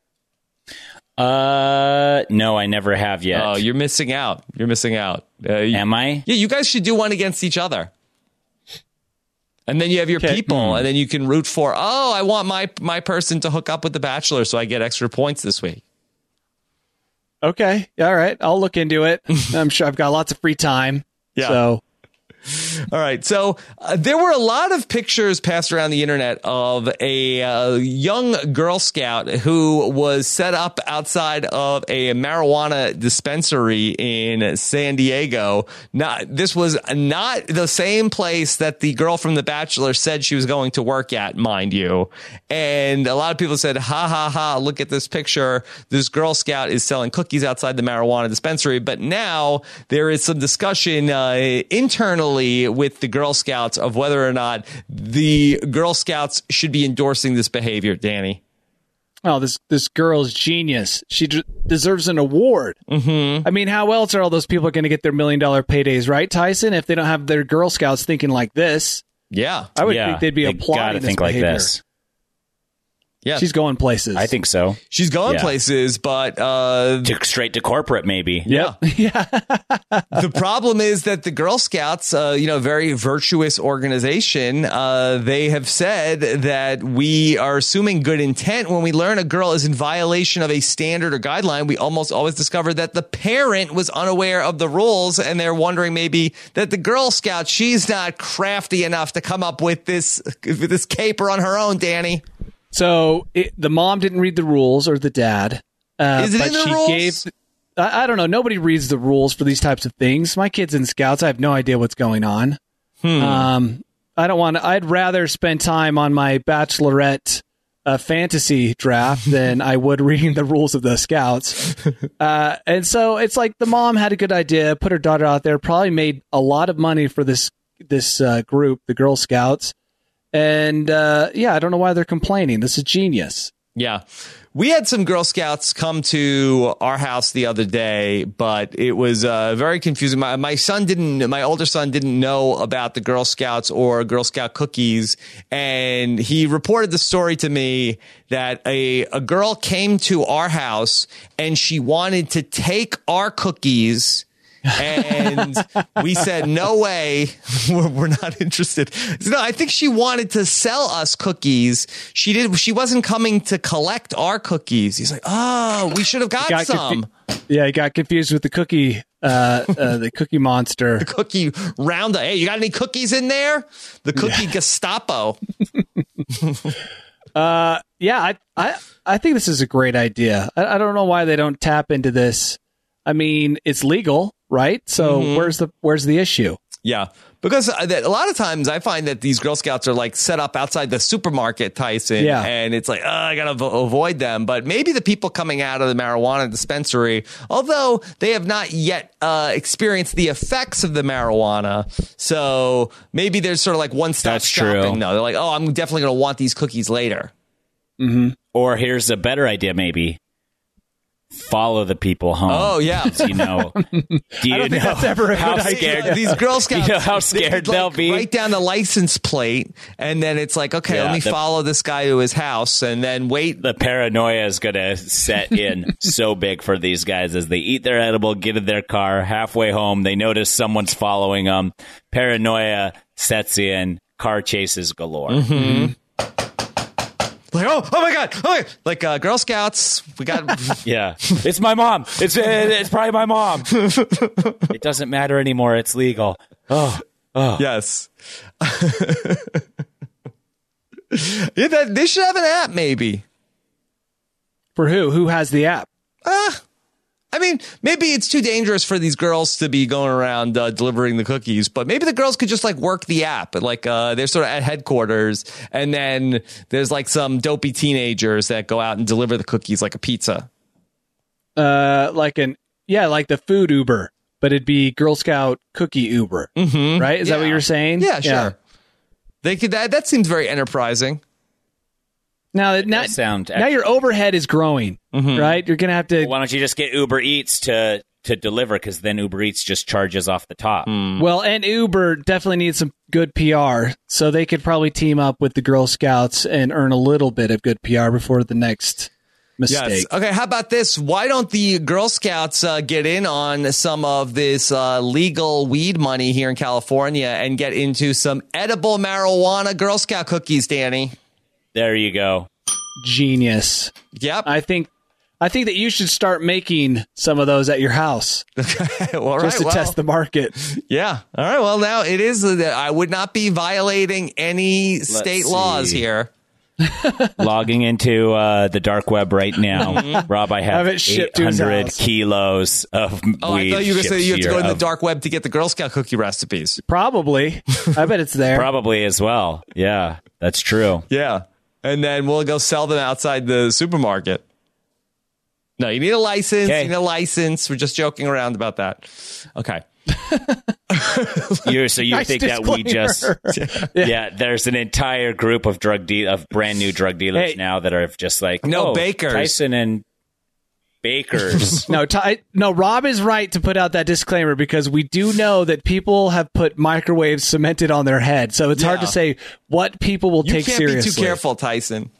Uh, no, I never have yet. Oh, you're missing out. You're missing out. Uh, you- Am I? Yeah, you guys should do one against each other. And then you have your Okay. people, Hmm. and then you can root for, oh, I want my my person to hook up with The Bachelor so I get extra points this week. Okay. All right. I'll look into it. I'm sure I've got lots of free time. Yeah. So All right. So uh, there were a lot of pictures passed around the internet of a uh, young Girl Scout who was set up outside of a marijuana dispensary in San Diego. Not, this was not the same place that the girl from The Bachelor said she was going to work at, mind you. And a lot of people said, ha, ha, ha, look at this picture. This Girl Scout is selling cookies outside the marijuana dispensary. But now there is some discussion uh, internally controversy with the Girl Scouts of whether or not the Girl Scouts should be endorsing this behavior, Danny. Oh, this this girl's genius. She d- deserves an award. Mm-hmm. I mean, how else are all those people going to get their million dollar paydays, right, Tyson? If they don't have their Girl Scouts thinking like this, yeah, I would yeah, think they'd be they applauding gotta this think behavior. like this. Yeah, She's going places. I think so. she's going Yeah. places, but uh, To, straight to corporate, maybe. yeah. Yeah. The problem is that the Girl Scouts, uh, you know, very virtuous organization, uh, they have said that we are assuming good intent. When we learn a girl is in violation of a standard or guideline, we almost always discover that the parent was unaware of the rules, and they're wondering maybe that the Girl Scout, she's not crafty enough to come up with this with this caper on her own, Danny. So it, the mom didn't read the rules, or the dad. Uh, Is it but in the she rules? Gave, I, I don't know. Nobody reads the rules for these types of things. My kid's in Scouts. I have no idea what's going on. Hmm. Um, I don't want. I'd rather spend time on my Bachelorette uh, fantasy draft than I would reading the rules of the Scouts. Uh, and so it's like the mom had a good idea, put her daughter out there, probably made a lot of money for this this uh, group, the Girl Scouts. And uh, yeah, I don't know why they're complaining. This is genius. Yeah. We had some Girl Scouts come to our house the other day, but it was uh, very confusing. My, my son didn't, my older son didn't know about the Girl Scouts or Girl Scout cookies. And he reported the story to me that a, a girl came to our house and she wanted to take our cookies. And we said, no way, we're, we're not interested. No, I think she wanted to sell us cookies. She did. She wasn't coming to collect our cookies. He's like, oh, we should have got, Got some. confu- yeah, he got confused with the cookie, uh, uh, the Cookie Monster. Cookie roundup. Hey, you got any cookies in there? The cookie yeah. Gestapo. uh, yeah, I, I, I think this is a great idea. I, I don't know why they don't tap into this. I mean, it's legal, right? So mm-hmm. where's the where's the issue? Yeah, because a lot of times I find that these Girl Scouts are like set up outside the supermarket, Tyson. Yeah. And it's like, oh, I got to vo- avoid them. But maybe the people coming out of the marijuana dispensary, although they have not yet uh, experienced the effects of the marijuana. So maybe there's sort of like one stop That's shopping. true. No, they're like, oh, I'm definitely going to want these cookies later. Mm-hmm. Or here's a better idea, maybe. Follow the people home. Oh, yeah. You know, do you I don't know think that's ever a how good idea. scared These Girl Scouts, you know how scared they, they'll like, be? Write down the license plate, and then it's like, okay, Yeah, let me the- follow this guy to his house, and then wait. The paranoia is going to set in so big for these guys as they eat their edible, get in their car, halfway home, they notice someone's following them. Paranoia sets in, car chases galore. Mm-hmm. Like, oh, oh my God. Oh my, like uh, Girl Scouts, we got. Yeah. It's my mom. It's it's probably my mom. It doesn't matter anymore. It's legal. Oh, oh. Yes. Yeah, that, they should have an app, maybe. For who? Who has the app? Uh, I mean, maybe it's too dangerous for these girls to be going around uh, delivering the cookies, but maybe the girls could just like work the app. Like uh, they're sort of at headquarters, and then there's like some dopey teenagers that go out and deliver the cookies like a pizza. Uh, like an yeah, like the food Uber, but it'd be Girl Scout cookie Uber, Mm-hmm. right? Is Yeah. that what you're saying? Yeah, sure. They could. That, that seems very enterprising. Now, now, does sound now your overhead is growing, Mm-hmm. right? You're gonna have to. Why don't you just get Uber Eats to to deliver? Because then Uber Eats just charges off the top. Well, and Uber definitely needs some good P R, so they could probably team up with the Girl Scouts and earn a little bit of good P R before the next mistake. Yes. Okay, how about this? Why don't the Girl Scouts uh, get in on some of this uh, legal weed money here in California and get into some edible marijuana Girl Scout cookies, Danny? There you go. Genius. Yep. I think. I think that you should start making some of those at your house well, all right, just to well, test the market. Yeah. All right. Well, now it is. Uh, I would not be violating any state see. laws here. Logging into uh, the dark web right now. Rob, I Have have it shipped eight to his hundred house. kilos of Oh, weed. I thought you were going to say shipped you have to go here in the of- dark web to get the Girl Scout cookie recipes. Probably. I bet it's there. Probably as well. Yeah, that's true. Yeah. And then we'll go sell them outside the supermarket. No, you need a license. Okay. You need a license. We're just joking around about that. Okay. You so you Nice think that we just disclaimer. yeah. There's an entire group of drug de- of brand new drug dealers Hey. now that are just like No, oh, bakers. Tyson and bakers. No, Ty, no. Rob is right to put out that disclaimer because we do know that people have put microwaves cemented on their head, so it's hard Yeah. to say what people will You take can't seriously. be too careful, Tyson.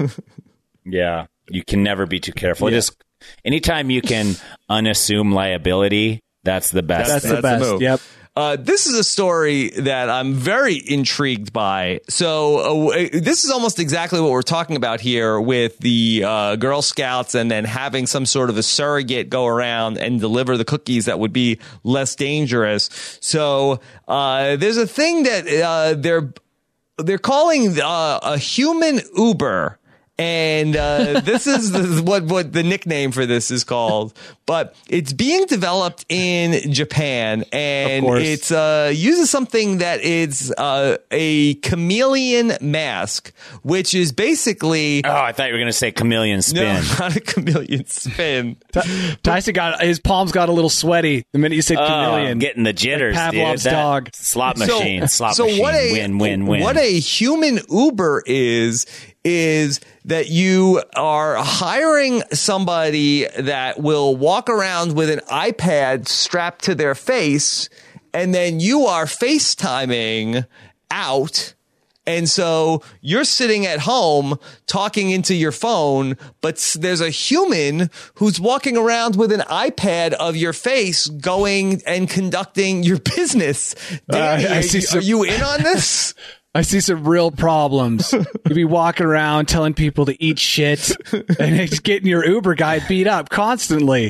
Yeah, you can never be too careful. Yeah. It is anytime you can unassume liability. That's the best. That's thing. the best. move. Yep. Uh, this is a story that I'm very intrigued by. So uh, this is almost exactly what we're talking about here with the uh, Girl Scouts and then having some sort of a surrogate go around and deliver the cookies that would be less dangerous. So uh, there's a thing that uh, they're they're calling uh, a human Uber. And uh, this is the, what what the nickname for this is called, but it's being developed in Japan, and Of course. it's uh, uses something that is uh, a chameleon mask, which is basically Oh, I thought you were going to say chameleon spin. no, not a chameleon spin. Tyson got his palms got a little sweaty the minute you said Oh, chameleon. I'm getting the jitters, Like Pavlov's dude. That dog. Slot machine, slot so machine, what a win, win, win. what a human Uber is is that you are hiring somebody that will walk around with an iPad strapped to their face, and then you are FaceTiming out. And so you're sitting at home talking into your phone, but s- there's a human who's walking around with an iPad of your face going and conducting your business. Danny, Uh, I are, see you, some- are you in on this? I see some real problems. You'd be walking around telling people to eat shit and just getting your Uber guy beat up constantly.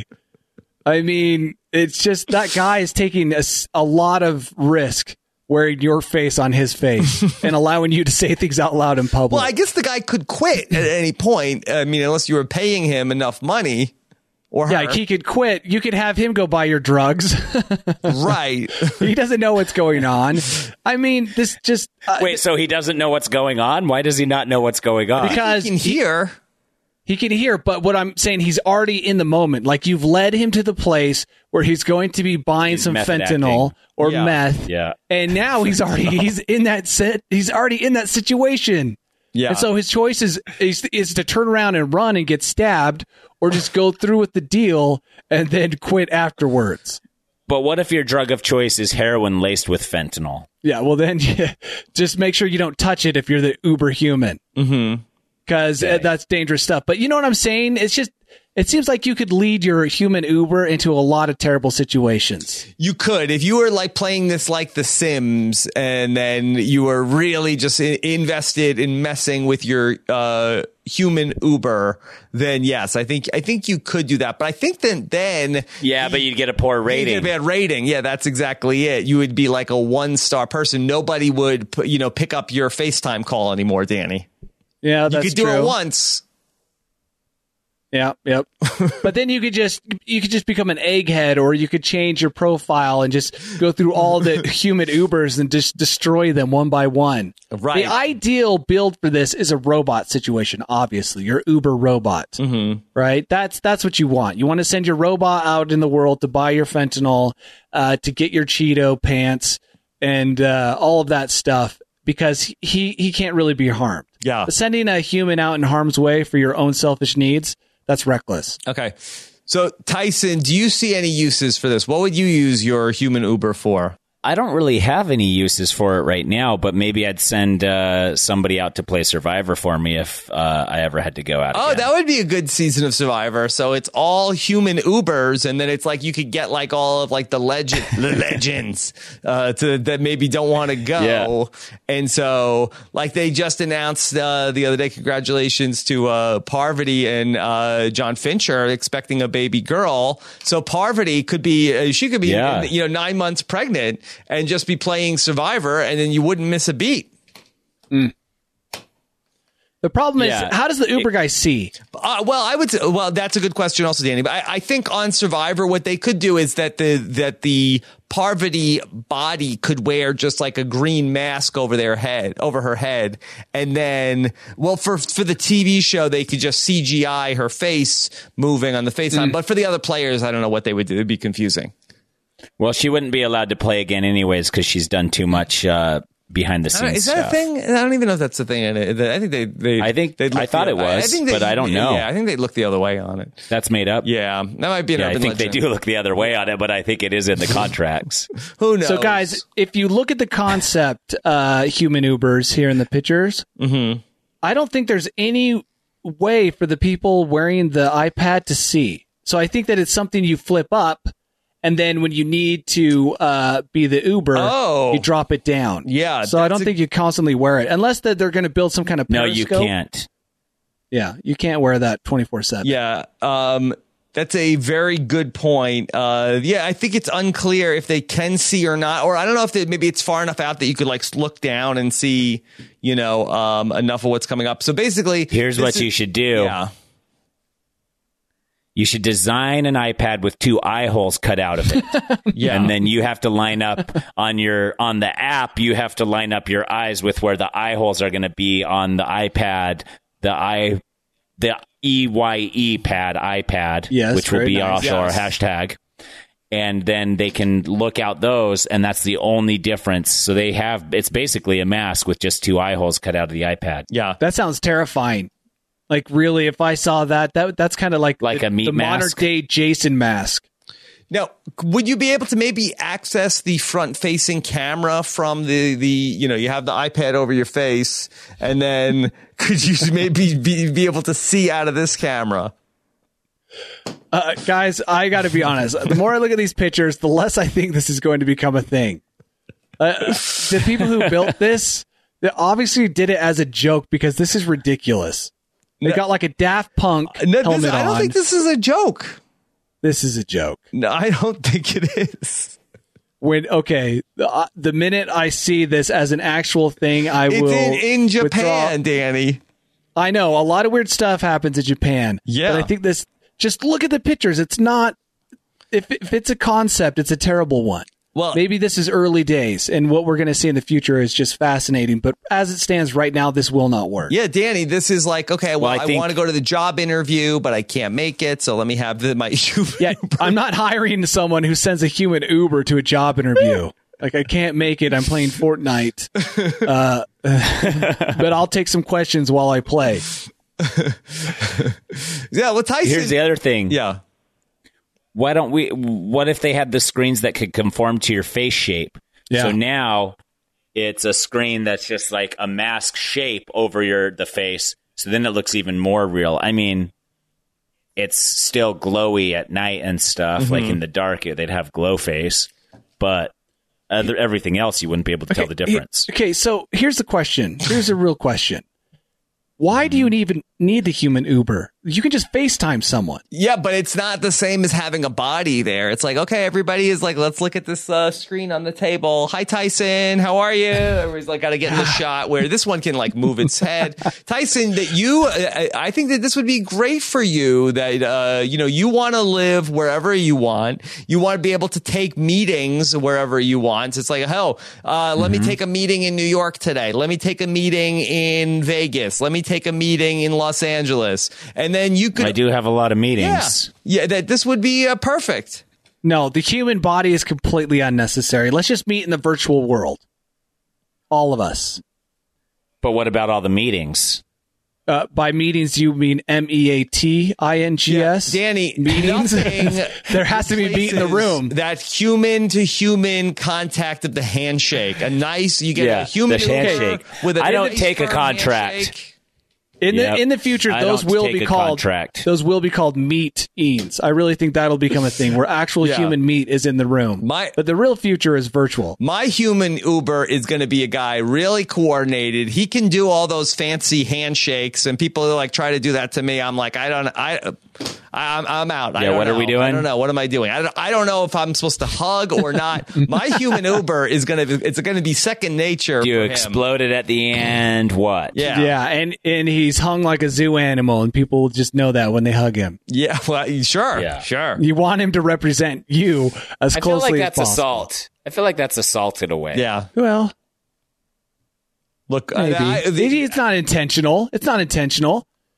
I mean, it's just that guy is taking a, s- a lot of risk wearing your face on his face and allowing you to say things out loud in public. Well, I guess the guy could quit at any point. I mean, unless you were paying him enough money. Or yeah, her. he could quit. You could have him go buy your drugs. Right. He doesn't know what's going on. I mean, this just uh, Wait, so he doesn't know what's going on? Why does he not know what's going on? because You can hear. He can hear, but what I'm saying, he's already in the moment. Like you've led him to the place where he's going to be buying He's some method fentanyl acting. or Yeah. meth, Yeah. and now he's already he's in that set. He's already in that situation. Yeah. And so his choice is, is is to turn around and run and get stabbed, or just go through with the deal and then quit afterwards. But what if your drug of choice is heroin laced with fentanyl? Yeah, well then, just make sure you don't touch it if you're the uber human. Mm-hmm. Because that's dangerous stuff. But you know what I'm saying? It's just, it seems like you could lead your human Uber into a lot of terrible situations. You could, if you were like playing this like The Sims, and then you were really just I- invested in messing with your uh, human Uber, then yes, I think I think you could do that. But I think then then Yeah, but you'd get a poor you rating. get a bad rating. Yeah, that's exactly it. You would be like a one star person. Nobody would put, you know pick up your FaceTime call anymore, Danny. Yeah, You that's could do true. it once. Yeah, yep. But then you could just you could just become an egghead, or you could change your profile and just go through all the human Ubers and just destroy them one by one. Right. The ideal build for this is a robot situation. Obviously, your Uber robot. Mm-hmm. Right. That's that's what you want. You want to send your robot out in the world to buy your fentanyl, uh, to get your Cheeto pants, and uh, all of that stuff, because he he can't really be harmed. Yeah. But sending a human out in harm's way for your own selfish needs, that's reckless. Okay. So, Tyson, do you see any uses for this? What would you use your human Uber for? I don't really have any uses for it right now, but maybe I'd send uh, somebody out to play Survivor for me if uh, I ever had to go out. Oh, again. that would be a good season of Survivor. So it's all human Ubers, and then it's like you could get like all of like the legend, the legends uh, to that maybe don't want to go. Yeah. And so, like they just announced uh, the other day, congratulations to uh, Parvati and uh, John Fincher expecting a baby girl. So Parvati could be, uh, she could be, Yeah. you know, nine months pregnant and just be playing Survivor, and then you wouldn't miss a beat. The problem Yeah. is, how does the Uber guy see? Uh, well, I would say, well, that's a good question also, Danny. But I, I think on Survivor, what they could do is that the that the Parvati body could wear just like a green mask over their head, over her head, and then, well, for for the T V show, they could just C G I her face moving on the FaceTime. But for the other players, I don't know what they would do. It'd be confusing. Well, she wouldn't be allowed to play again anyways because she's done too much uh, behind the I don't- scenes Is that stuff. a thing? I don't even know if that's a thing. in it. I think they. they I think- they'd look I thought the- it was, I think they- but I don't know. Yeah, I think they look the other way on it. That's made up. Yeah, that might be an Yeah, I urban think they legend. do look the other way on it, but I think it is in the contracts. Who knows? So, guys, if you look at the concept, uh, human Ubers here in the pictures, Mm-hmm. I don't think there's any way for the people wearing the iPad to see. So I think that it's something you flip up, and then when you need to uh, be the Uber, Oh. you drop it down. Yeah, So I don't that's a- think you constantly wear it, unless that they're going to build some kind of No, periscope. you can't. Yeah, you can't wear that twenty-four seven. Yeah, um, that's a very good point. Uh, yeah, I think it's unclear if they can see or not, or I don't know if they, maybe it's far enough out that you could like look down and see, you know, um, enough of what's coming up. So basically, Here's this what is- you should do. Yeah. You should design an iPad with two eye holes cut out of it. Yeah. And then you have to line up on your on the app, you have to line up your eyes with where the eye holes are going to be on the iPad, the i the E Y E pad iPad, Yes, which will very be nice. also our Yes. hashtag. And then they can look out those, and that's the only difference. So they have it's basically a mask with just two eye holes cut out of the iPad. Yeah. That sounds terrifying. Like, really, if I saw that, that that's kind of like, Like the, a meat the modern mask? day Jason mask. Now, would you be able to maybe access the front-facing camera from the, the you know, you have the iPad over your face, and then could you maybe be, be able to see out of this camera? Uh, guys, I got to be honest. The more I look at these pictures, the less I think this is going to become a thing. Uh, the people who built this, they obviously did it as a joke because this is ridiculous. They No. got like a Daft Punk No, helmet this, I don't on. think this is a joke. This is a joke. No, I don't think it is. When okay, the, uh, the minute I see this as an actual thing, I It's will. in, in withdraw. Japan, Danny. I know a lot of weird stuff happens in Japan. Yeah. but I think this. Just look at the pictures. It's not. If, if it's a concept, it's a terrible one. Well, Maybe this is early days, and what we're going to see in the future is just fascinating. But as it stands right now, this will not work. yeah, Danny, this is like, okay, well, Well, I I, think- want to go to the job interview, but I can't make it, so let me have the, my issue. Yeah, I'm not hiring someone who sends a human Uber to a job interview. Like, I can't make it. I'm playing Fortnite. Uh, but I'll take some questions while I play. Yeah, well, Tyson. Here's the other thing. yeah. Why don't we what if they had the screens that could conform to your face shape? Yeah. So now it's a screen that's just like a mask shape over your the face. So then it looks even more real. I mean, it's still glowy at night and stuff. Mm-hmm. Like in the dark, they'd have glow face, but other, everything else you wouldn't be able to tell the difference. Okay, so here's the question. Here's a real question. Why do you even need the human Uber? You can just FaceTime someone. Yeah, but it's not the same as having a body there. It's like, okay, everybody is like, let's look at this uh, screen on the table. Hi, Tyson. How are you? Everybody's like, got to get in the shot where this one can like move its head. Tyson, that you, I, I think that this would be great for you that, uh, you know, you want to live wherever you want. You want to be able to take meetings wherever you want. It's like, hell, uh, let me take a meeting in New York today. Let me take a meeting in Vegas. Let me take a meeting in Los Angeles. And then you could. I do have a lot of Yeah, meetings. yeah. That this would be uh, perfect. No, the human body is completely unnecessary. Let's just meet in the virtual world. All of us. But what about all the meetings? Uh, by meetings, you mean M E A T I N G S? Danny, Meetings? nothing There has to be meat in the replaces room. That human to human contact of the handshake. A nice, you get Yeah, a human the handshake. with a I don't nice take a firm contract. handshake. In Yep. the in the future, I those don't will take be a called contract. those will be called meet-ines. I really think that'll become a thing where actual Yeah. human meat is in the room. My- but the real future is virtual. My human Uber is going to be a guy really coordinated. He can do all those fancy handshakes, and people like try to do that to me. I'm like, I don't, I, I'm, I'm out. I Yeah, don't what are know. we doing? I don't know. What am I doing? I don't, I don't know if I'm supposed to hug or not. My human Uber is going to, it's going to be second nature. You for him. exploded at the end. What? Yeah. Yeah, and and he's hung like a zoo animal, and people will just know that when they hug him. Yeah. Well, sure. Yeah. Sure. You want him to represent you as I feel closely like that's as possible. assault. I feel like that's assault in a way. Yeah. Well, Look, I- maybe I- the- it's not intentional. It's not intentional.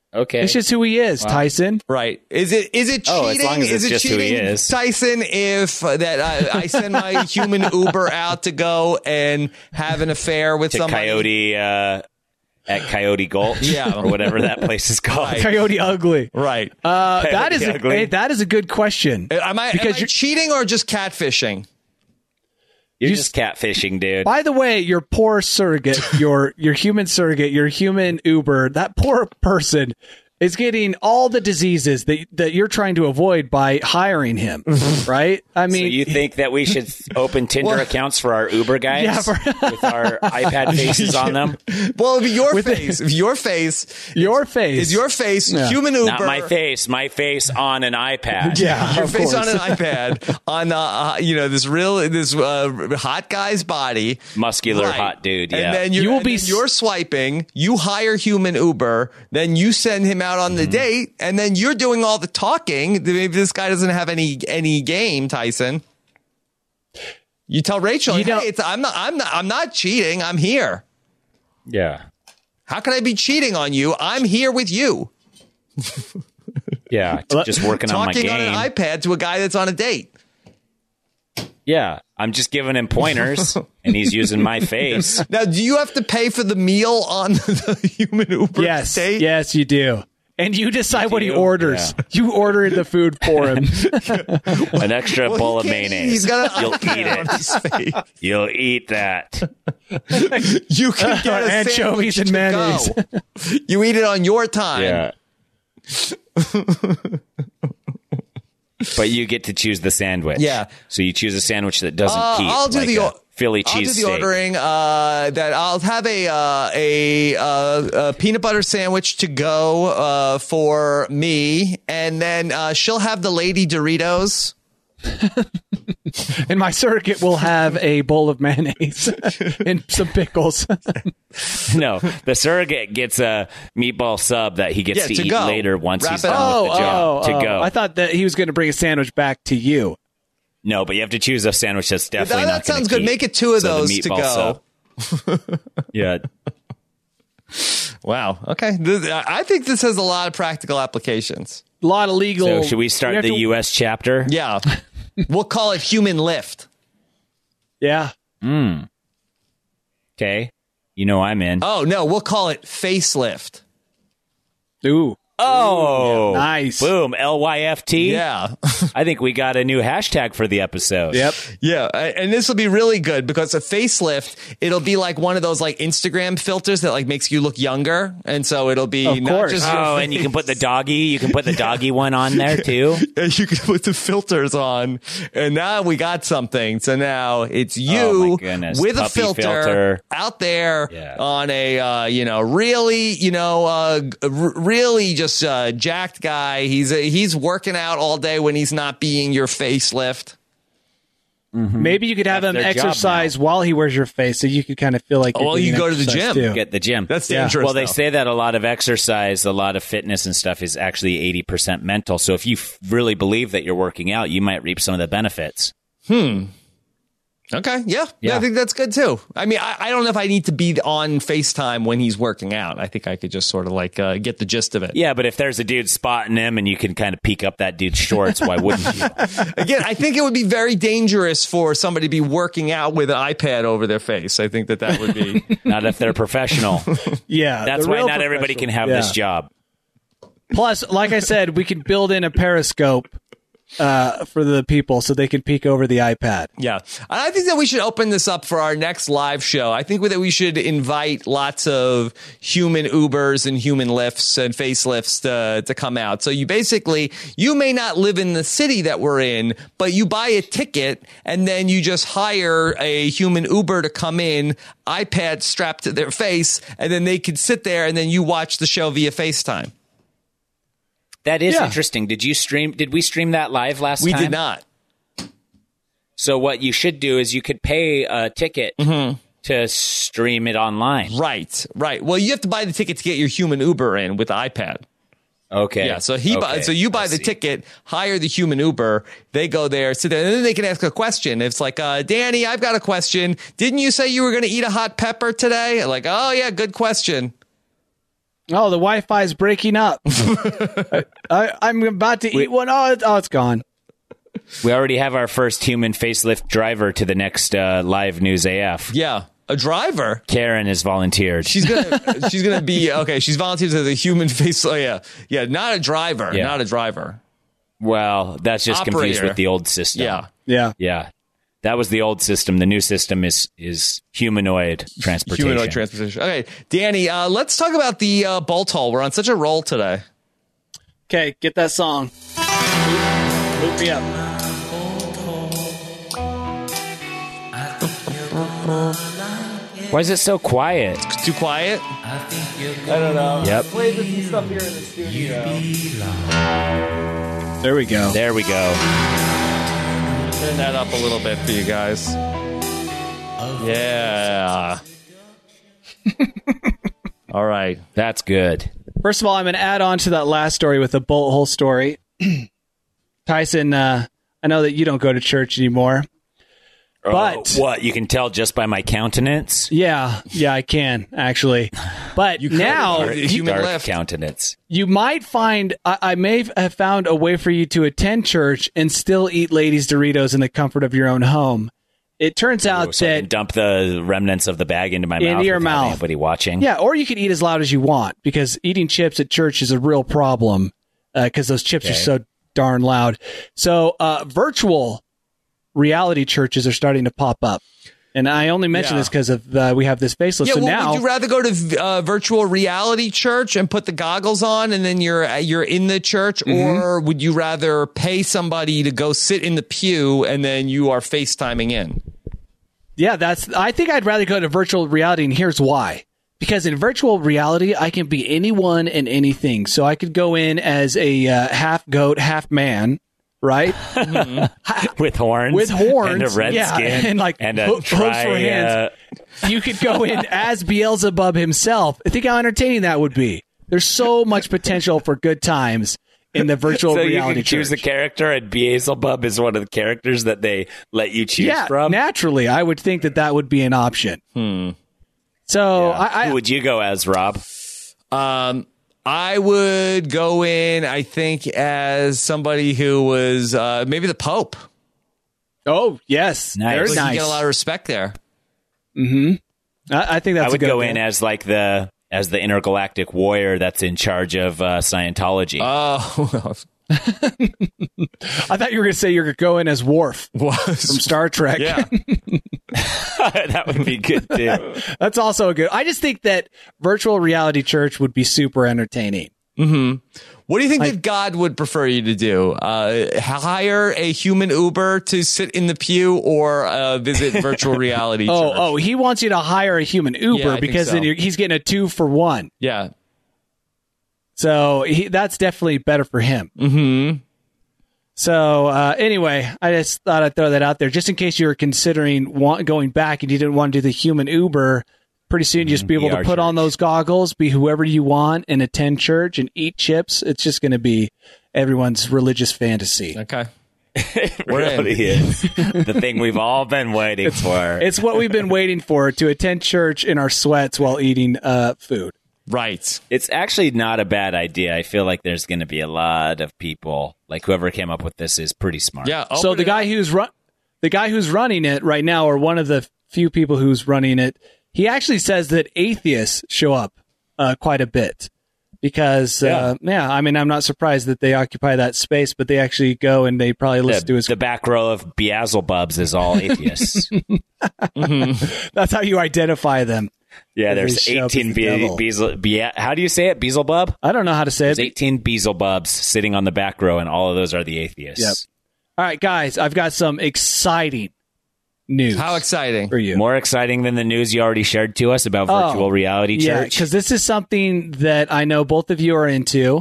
Okay. It's just who he is, Tyson. Right. Is it is it cheating? Oh, as long as is it's it just who cheating, he is. Tyson, if uh, that I, I send my human Uber out to go and have an affair with to somebody? Coyote uh, at Coyote Gulch, Yeah. or whatever that place is called. Right. Coyote Ugly. Right. Uh, that Coyote is a, Ugly. hey, that is a good question. Am I, because am I you're- cheating or just catfishing? You're You just catfishing, dude. By the way, your poor surrogate, your your human surrogate, your human Uber, that poor person is getting all the diseases that that you're trying to avoid by hiring him, right? I mean, So you think that we should open Tinder Well- accounts for our Uber guys Yeah, for- with our iPad faces on them? Well, if your face, if your face, your face is your face Yeah. human Uber. Not my face, my face on an iPad. yeah, Your of face course. on an iPad on uh, uh, you know this real this uh, hot guy's body, Muscular Right. hot dude, and yeah. then you're, You will and be then you're swiping. You hire human Uber, then you send him out on the Mm-hmm. date, and then you're doing all the talking. Maybe this guy doesn't have any any game, Tyson. You tell Rachel, You hey, know- it's, I'm not, I'm not, I'm not cheating. I'm here. Yeah. How can I be cheating on you? I'm here with you, Yeah. t- Just working on my talking on game. an iPad to a guy that's on a date. Yeah. I'm just giving him pointers and he's using my face. Now, do you have to pay for the meal on the human Uber Yes, date? yes, you do. And you decide what he do? orders. You order the food for him. An extra Well, bowl he of can't eat. mayonnaise. He's got an You'll iPad eat on it. his face. You'll eat that. You can get a Anchovies sandwich and to mayonnaise. go. You eat it on your time. Yeah. But you get to choose the sandwich. Yeah. So you choose a sandwich that doesn't Uh, keep. I'll do like the a or- Philly I'll do cheese the steak. ordering. Uh, that I'll have a uh, a, uh, a peanut butter sandwich to go uh, for me, and then uh, she'll have the lady Doritos. And my surrogate will have a bowl of mayonnaise and some pickles. No, the surrogate gets a meatball sub that he gets Yeah, to, to eat go. later once Wrap he's it done up. with the job. to go. I thought that he was going to bring a sandwich back to you. No, but you have to choose a sandwich that's That, definitely that not gonna sounds good. keep. Make it two of So the those to meatball go. sub. Yeah. Wow. Okay. This, I think this has a lot of practical applications. A lot of legal. So should we start have the to- U S chapter? Yeah. We'll call it human lift. Yeah. Okay. You know I'm in. Oh no, we'll call it facelift. Ooh. Oh, Nice. Boom. L Y F T. Yeah. I think we got a new hashtag for the episode. Yep. Yeah, I- and this will be really good because a facelift, it'll be like one of those like Instagram filters that like makes you look younger, and so it'll be Of not course. just your Oh, and you can put the doggy. You can put the doggy one on there too. face. You can put the filters on, and now we got something. So now it's you Oh, my goodness. with a Puppy filter, filter. out there Yeah. on a uh, you know really you know uh, g- r- really just uh, jacked guy. He's a, he's working out all day when he's not being your facelift. Maybe you could have That's him their job exercise while he wears your face, so you could kind of feel like. Oh, you're well, doing you go to the exercise, gym. too. Get the gym. That's Yeah. dangerous. Well, they though. say that a lot of exercise, a lot of fitness and stuff is actually eighty percent mental. So if you f- really believe that you're working out, you might reap some of the benefits. Okay, yeah. yeah, Yeah. I think that's good too. I mean, I, I don't know if I need to be on FaceTime when he's working out. I think I could just sort of like uh, get the gist of it. Yeah, but if there's a dude spotting him and you can kind of peek up that dude's shorts, why wouldn't you? Again, I think it would be very dangerous for somebody to be working out with an iPad over their face. I think that that would be. Not if they're professional. Yeah, That's the why real not everybody can have professional. this job. Plus, like I said, we can build in a periscope uh, for the people so they can peek over the iPad. Yeah. And I think that we should open this up for our next live show. I think that we should invite lots of human Ubers and human lifts and facelifts to, to come out. So you basically, you may not live in the city that we're in, but you buy a ticket and then you just hire a human Uber to come in, iPad strapped to their face, and then they could sit there and then you watch the show via FaceTime. That is Yeah. interesting. Did you stream? Did we stream that live last We time? did not. So what you should do is you could pay a ticket to stream it online. Right, right. Well, you have to buy the ticket to get your human Uber in with the iPad. Okay. Yeah, so he buy, Okay, so you buy I the see. ticket, hire the human Uber, they go there, sit there, and then they can ask a question. It's like, uh, Danny, I've got a question. Didn't you say you were going to eat a hot pepper today? Like, oh yeah, good question. Oh, the Wi-Fi is breaking up. I, I, I'm about to eat We- one. Oh, it- oh, it's gone. We already have our first human facelift driver to the next uh, live news A F. Yeah, a driver. Karen has volunteered. She's gonna she's gonna be okay. She's volunteered as a human face. Oh yeah, yeah, not a driver. Yeah. Not a driver. Well, that's just confused Operator. with the old system. Yeah. Yeah. Yeah. That was the old system. The new system is is humanoid transportation. Humanoid transportation. Okay, Danny, uh, let's talk about the uh, bolt hole. We're on such a roll today. Okay, get that song. Loop, loop me up. Why is it so quiet? Too quiet? Yep. There we go. There we go. Turn that up a little bit for you guys. Yeah. All right. That's good. First of all, I'm going to add on to that last story with the bolt hole story. Tyson, uh, I know that you don't go to church anymore. But Oh, what? You can tell just by my countenance? yeah, yeah, I can actually. But now Dark- human Dark lift. countenance. you might find I, I may have found a way for you to attend church and still eat ladies' Doritos in the comfort of your own home. It turns out Ooh, so I can that dump the remnants of the bag into my Into mouth your without mouth. anybody watching. yeah, or you can eat as loud as you want because eating chips at church is a real problem because those chips are Okay. so darn loud. So uh, virtual reality churches are starting to pop up. And I only mention Yeah. this because of uh, we have this faceless. Yeah, so well, now, would you rather go to uh, virtual reality church and put the goggles on and then you're you're in the church, Mm-hmm. or would you rather pay somebody to go sit in the pew and then you are FaceTiming in? yeah, that's. I think I'd rather go to virtual reality, and here's why. Because in virtual reality, I can be anyone and anything. So I could go in as a uh, half goat, half man, right? With horns. With horns, And a red yeah, skin. and, like, and a ho- hooves for tri, hands. uh, You could go in as Beelzebub himself. Think how entertaining that would be. There's so much potential for good times in the virtual so you reality can choose a church. character, and Beelzebub is one of the characters that they let you choose Yeah, from. naturally, I would think that that would be an option. So Yeah. I, I Who would you go as, Rob? Um, I would go in, I think, as somebody who was uh, maybe the Pope. oh yes, Nice. very Like, nice. You get a lot of respect there. I, I think that's I would a good go idea. in as like the as the intergalactic warrior that's in charge of uh, Scientology. Oh, I thought you were going to say you're going to go in as Worf from was Star Trek. yeah. That would be good too. That's also a good. I just think that virtual reality church would be super entertaining. What do you think that God would prefer you to do? Uh, hire a human Uber to sit in the pew, or uh, visit virtual reality? Oh, church? oh, he wants you to hire a human Uber Yeah, I think because so. then you're, he's getting a two for one. yeah. So he, that's definitely better for him. Mm-hmm. So uh, anyway, I just thought I'd throw that out there just in case you were considering want, going back and you didn't want to do the human Uber. Pretty soon, you just be able V R to put on church. those goggles, be whoever you want, and attend church and eat chips. It's just going to be everyone's religious fantasy. Okay. It We're in. really is the thing we've all been waiting for. It's what we've been waiting for, to attend church in our sweats while eating uh, food. Right. It's actually not a bad idea. I feel like there's going to be a lot of people. Like whoever came up with this is pretty smart. Yeah. So open the it guy up. who's run, the guy who's running it right now, or one of the few people who's running it, he actually says that atheists show up uh, quite a bit because, uh, yeah, I mean, I'm not surprised that they occupy that space, but they actually go and they probably listen The, to his. the back row of Beelzebubs is all atheists. That's how you identify them. Yeah, They there's show up as eighteen the Be- devil. Beelze- Be- How do you say it? Beelzebub? I don't know how to say There's it. eighteen Beelzebubs sitting on the back row, and all of those are the atheists. Yep. All right, guys, I've got some exciting news How exciting. for you. More exciting than the news you already shared to us about Oh, virtual reality Yeah, church. because this is something that I know both of you are into.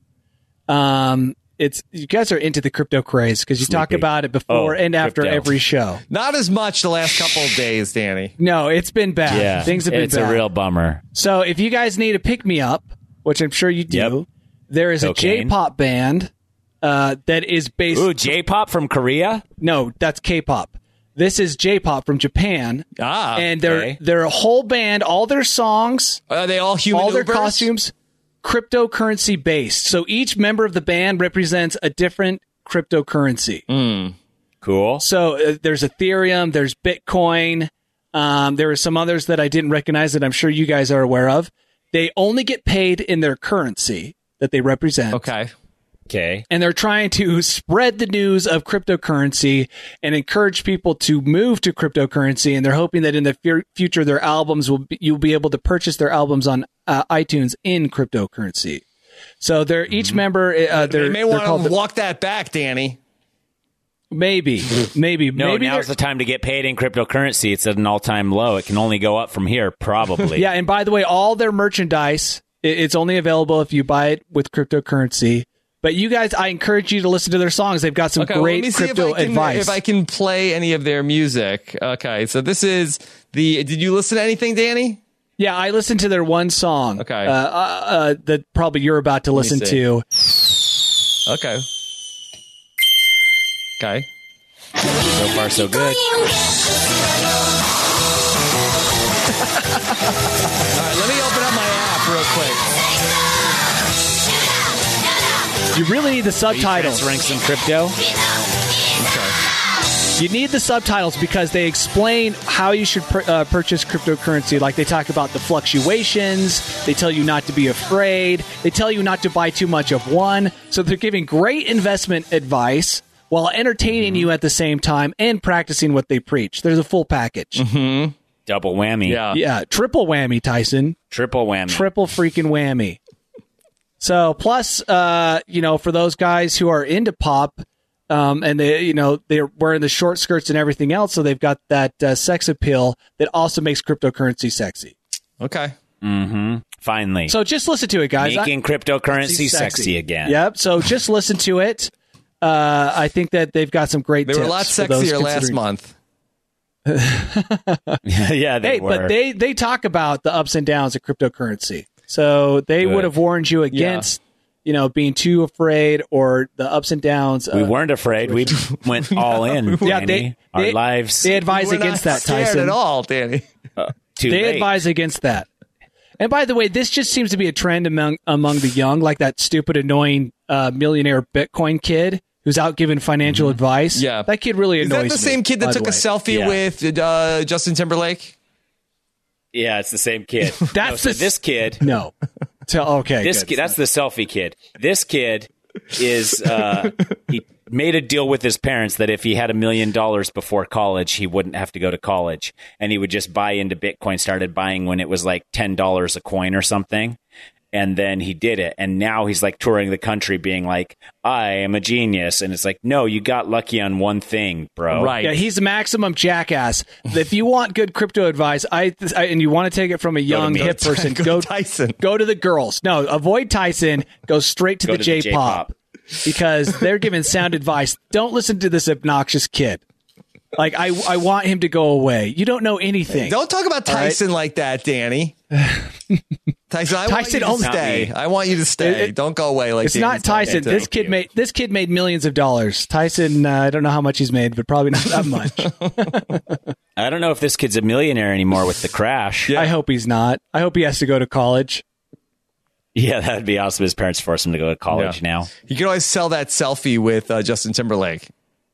Um, it's you guys are into the crypto craze because you talk Sleepy. about it before Oh, and after crypto. every show. Not as much the last couple of days, Danny. No, it's been bad. yeah, Things have been it's bad. a real bummer. So if you guys need a pick me up, which I'm sure you do, Yep. there is Cocaine. a J-pop band uh, that is based. Ooh, J-pop from Korea? No, that's K-pop. This is J-pop from Japan, Ah. and they're okay. they're a whole band. All their songs, Are they all human all their Ubers? costumes. cryptocurrency based. So each member of the band represents a different cryptocurrency. Mm. Cool. So uh, there's Ethereum, there's Bitcoin. Um, there are some others that I didn't recognize that I'm sure you guys are aware of. They only get paid in their currency that they represent. Okay. Okay. And they're trying to spread the news of cryptocurrency and encourage people to move to cryptocurrency. And they're hoping that in the f- future, their albums will be, you'll be able to purchase their albums on uh, iTunes in cryptocurrency. So they're each member. Uh, they're, They may they're want called to the- walk that back, Danny. maybe, maybe, No, maybe now's they're- the time to get paid in cryptocurrency. It's at an all-time low. It can only go up from here, probably. Yeah, and by the way, all their merchandise, i- it's only available if you buy it with cryptocurrency. But you guys, I encourage you to listen to their songs. They've got some Okay, well, great let me see crypto if I, can, advice. if I can play any of their music. Okay, so this is the. Did you listen to anything, Danny? Yeah, I listened to their one song. Okay. Uh, uh, uh, that probably you're about to me listen see. to. Okay. Okay. So far, so good. All right, let me open up my app real quick. You really need the subtitles. Transferring some crypto. You need the subtitles because they explain how you should pur- uh, purchase cryptocurrency. Like they talk about the fluctuations. They tell you not to be afraid. They tell you not to buy too much of one. So they're giving great investment advice while entertaining you at the same time and practicing what they preach. There's a full package. Mm-hmm. Double whammy. Yeah. Yeah, triple whammy, Tyson. Triple whammy. Triple freaking whammy. So plus, uh, you know, for those guys who are into pop, um, and they, you know, they're wearing the short skirts and everything else, so they've got that uh, sex appeal that also makes cryptocurrency sexy. Okay. Mm-hmm. Finally. So just listen to it, guys. Making I- cryptocurrency sexy. again. Yep. So just listen to it. Uh, I think that they've got some great They tips were a lot for those sexier last considering- month. yeah, they Hey, were. but they they talk about the ups and downs of cryptocurrency. So they Good. would have warned you against, you know, being too afraid or the ups and downs. we uh, weren't afraid. We went all in. Yeah, Danny. they- Our they- lives. They advise We're against not that, scared Tyson. at all, Danny. too They late. advise against that. And by the way, this just seems to be a trend among among the young, like that stupid, annoying uh, millionaire Bitcoin kid who's out giving financial advice. Yeah. That kid really Is annoys me. that the same kid that by took the a way. selfie Yeah. with uh, Justin Timberlake? Yeah, it's the same kid. That's no, so the- this kid. No. So, okay. This good. kid. That's the selfie kid. This kid is. Uh, he made a deal with his parents that if he had a million dollars before college, he wouldn't have to go to college, and he would just buy into Bitcoin. Started buying when it was like ten dollars a coin or something. And then he did it. And now he's like touring the country being like, I am a genius. And it's like, no, you got lucky on one thing, bro. Right. Yeah, he's a maximum jackass. If you want good crypto advice, I, I and you want to take it from a young me. hip person, Go to go Tyson. Go to the girls. No, avoid Tyson. Go straight to Go the to the J-pop, because they're giving sound advice. Don't listen to this obnoxious kid. Like I, I want him to go away. You don't know anything. Don't talk about All right? Tyson like that, Danny. Tyson, I Tyson want you only- to stay. I want you to stay. It- it- Don't go away like It's not Danny's done. Tyson. This kid made this kid made millions of dollars. Tyson, uh, I don't know how much he's made, but probably not that much. I don't know if this kid's a millionaire anymore with the crash. Yeah. I hope he's not. I hope he has to go to college. Yeah, that would be awesome. His parents forced him to go to college Yeah. now. You can always sell that selfie with uh, Justin Timberlake.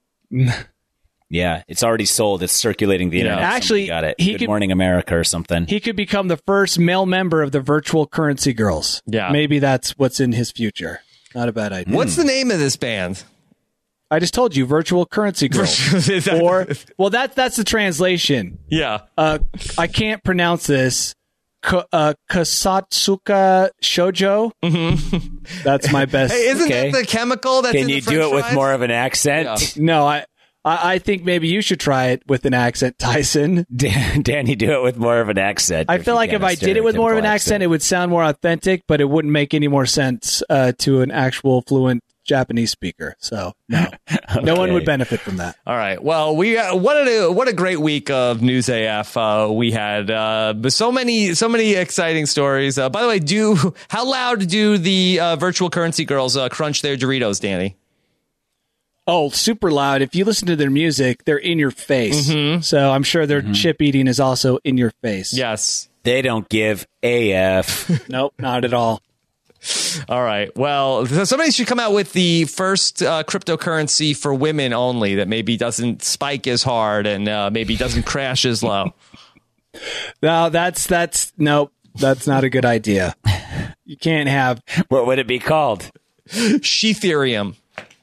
Yeah, it's already sold. It's circulating the internet. Actually, Somebody got it. he Good could- Morning America or something. He could become the first male member of the virtual currency girls. Yeah. Maybe that's what's in his future. Not a bad idea. What's the name of this band? I just told you, virtual currency girls. Is that- or, well, that, that's the translation. Yeah. Uh, I can't pronounce this. K- uh, Kasatsuka Shoujo. Mm-hmm. That's my best. Hey, isn't Okay. that the chemical that's Can in the you French do it with fries? more of an accent? No, I, I I think maybe you should try it with an accent, Tyson. Dan, Danny, do it with more of an accent. I feel you like got if a I did it with more of an stereotypical accent, it would sound more authentic, but it wouldn't make any more sense uh, to an actual fluent Japanese speaker. So no, no one Okay. would benefit from that. All right. Well, we uh, what a what a great week of News A F uh, we had. Uh, but so many so many exciting stories. Uh, by the way, do how loud do the uh, virtual currency girls uh, crunch their Doritos, Danny? Oh, super loud. If you listen to their music, they're in your face. Mm-hmm. So I'm sure their chip eating is also in your face. Yes. They don't give A F. Nope, not at all. All right. Well, so somebody should come out with the first uh, cryptocurrency for women only that maybe doesn't spike as hard and uh, maybe doesn't crash as low. No, that's that's nope. That's not a good idea. You can't have. What would it be called? Sheatherium.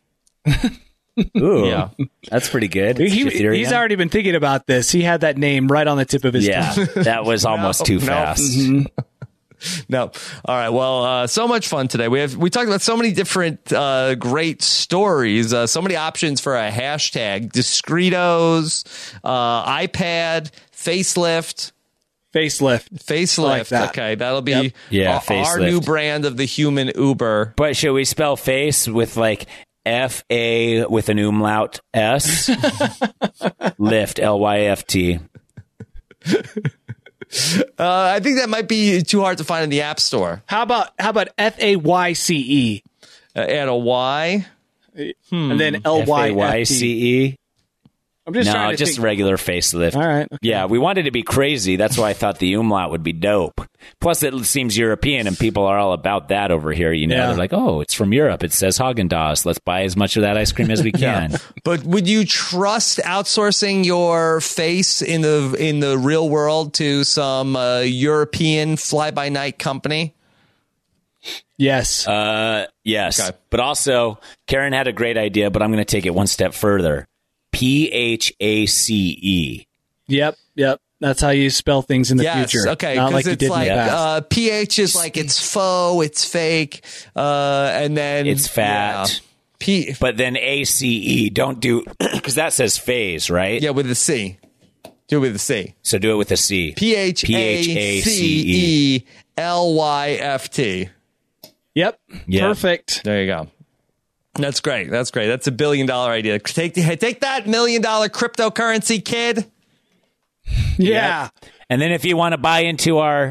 Ooh, Yeah. that's pretty good. He, Ethereum? he's already been thinking about this. He had that name right on the tip of his Yeah, tongue. that was almost too no. fast. No. All right. Well, uh, so much fun today. We have we talked about so many different uh, great stories, uh, so many options for a hashtag: Discretos, uh, iPad, facelift. Facelift. Facelift. I like that. Okay, that'll be Yep. Yeah, our, our facelift. new brand of the human Uber. But should we spell face with like F A with an umlaut S? Lift, L Y F T. Uh, I think that might be too hard to find in the App Store. How about how about F A Y C E Uh, add a Y. and then L F Y A Y F C T? E. I'm just No, trying to just think. regular facelift. All right. Okay. Yeah, we wanted to be crazy. That's why I thought the umlaut would be dope. Plus, it seems European, and people are all about that over here. You know, Yeah. they're like, "Oh, it's from Europe. It says Haagen-Dazs. Let's buy as much of that ice cream as we can." But would you trust outsourcing your face in the in the real world to some uh, European fly-by-night company? Yes. Uh, yes, Okay. but also Karen had a great idea, but I'm going to take it one step further. P H A C E. Yep. Yep. That's how you spell things in the Yes, future. okay, Not because like you it's did like in the past. uh, P H is like it's faux, it's fake, uh, and then It's fat. yeah. P, But then A C E, don't do, because that says phase, right? yeah, with a C. Do it with a C. So do it with a C. P H A C E L Y F T. Yep. Yeah. Perfect. There you go. That's great. That's great. That's a billion dollar idea. Take take that million dollar cryptocurrency, kid. Yeah. And then if you want to buy into our,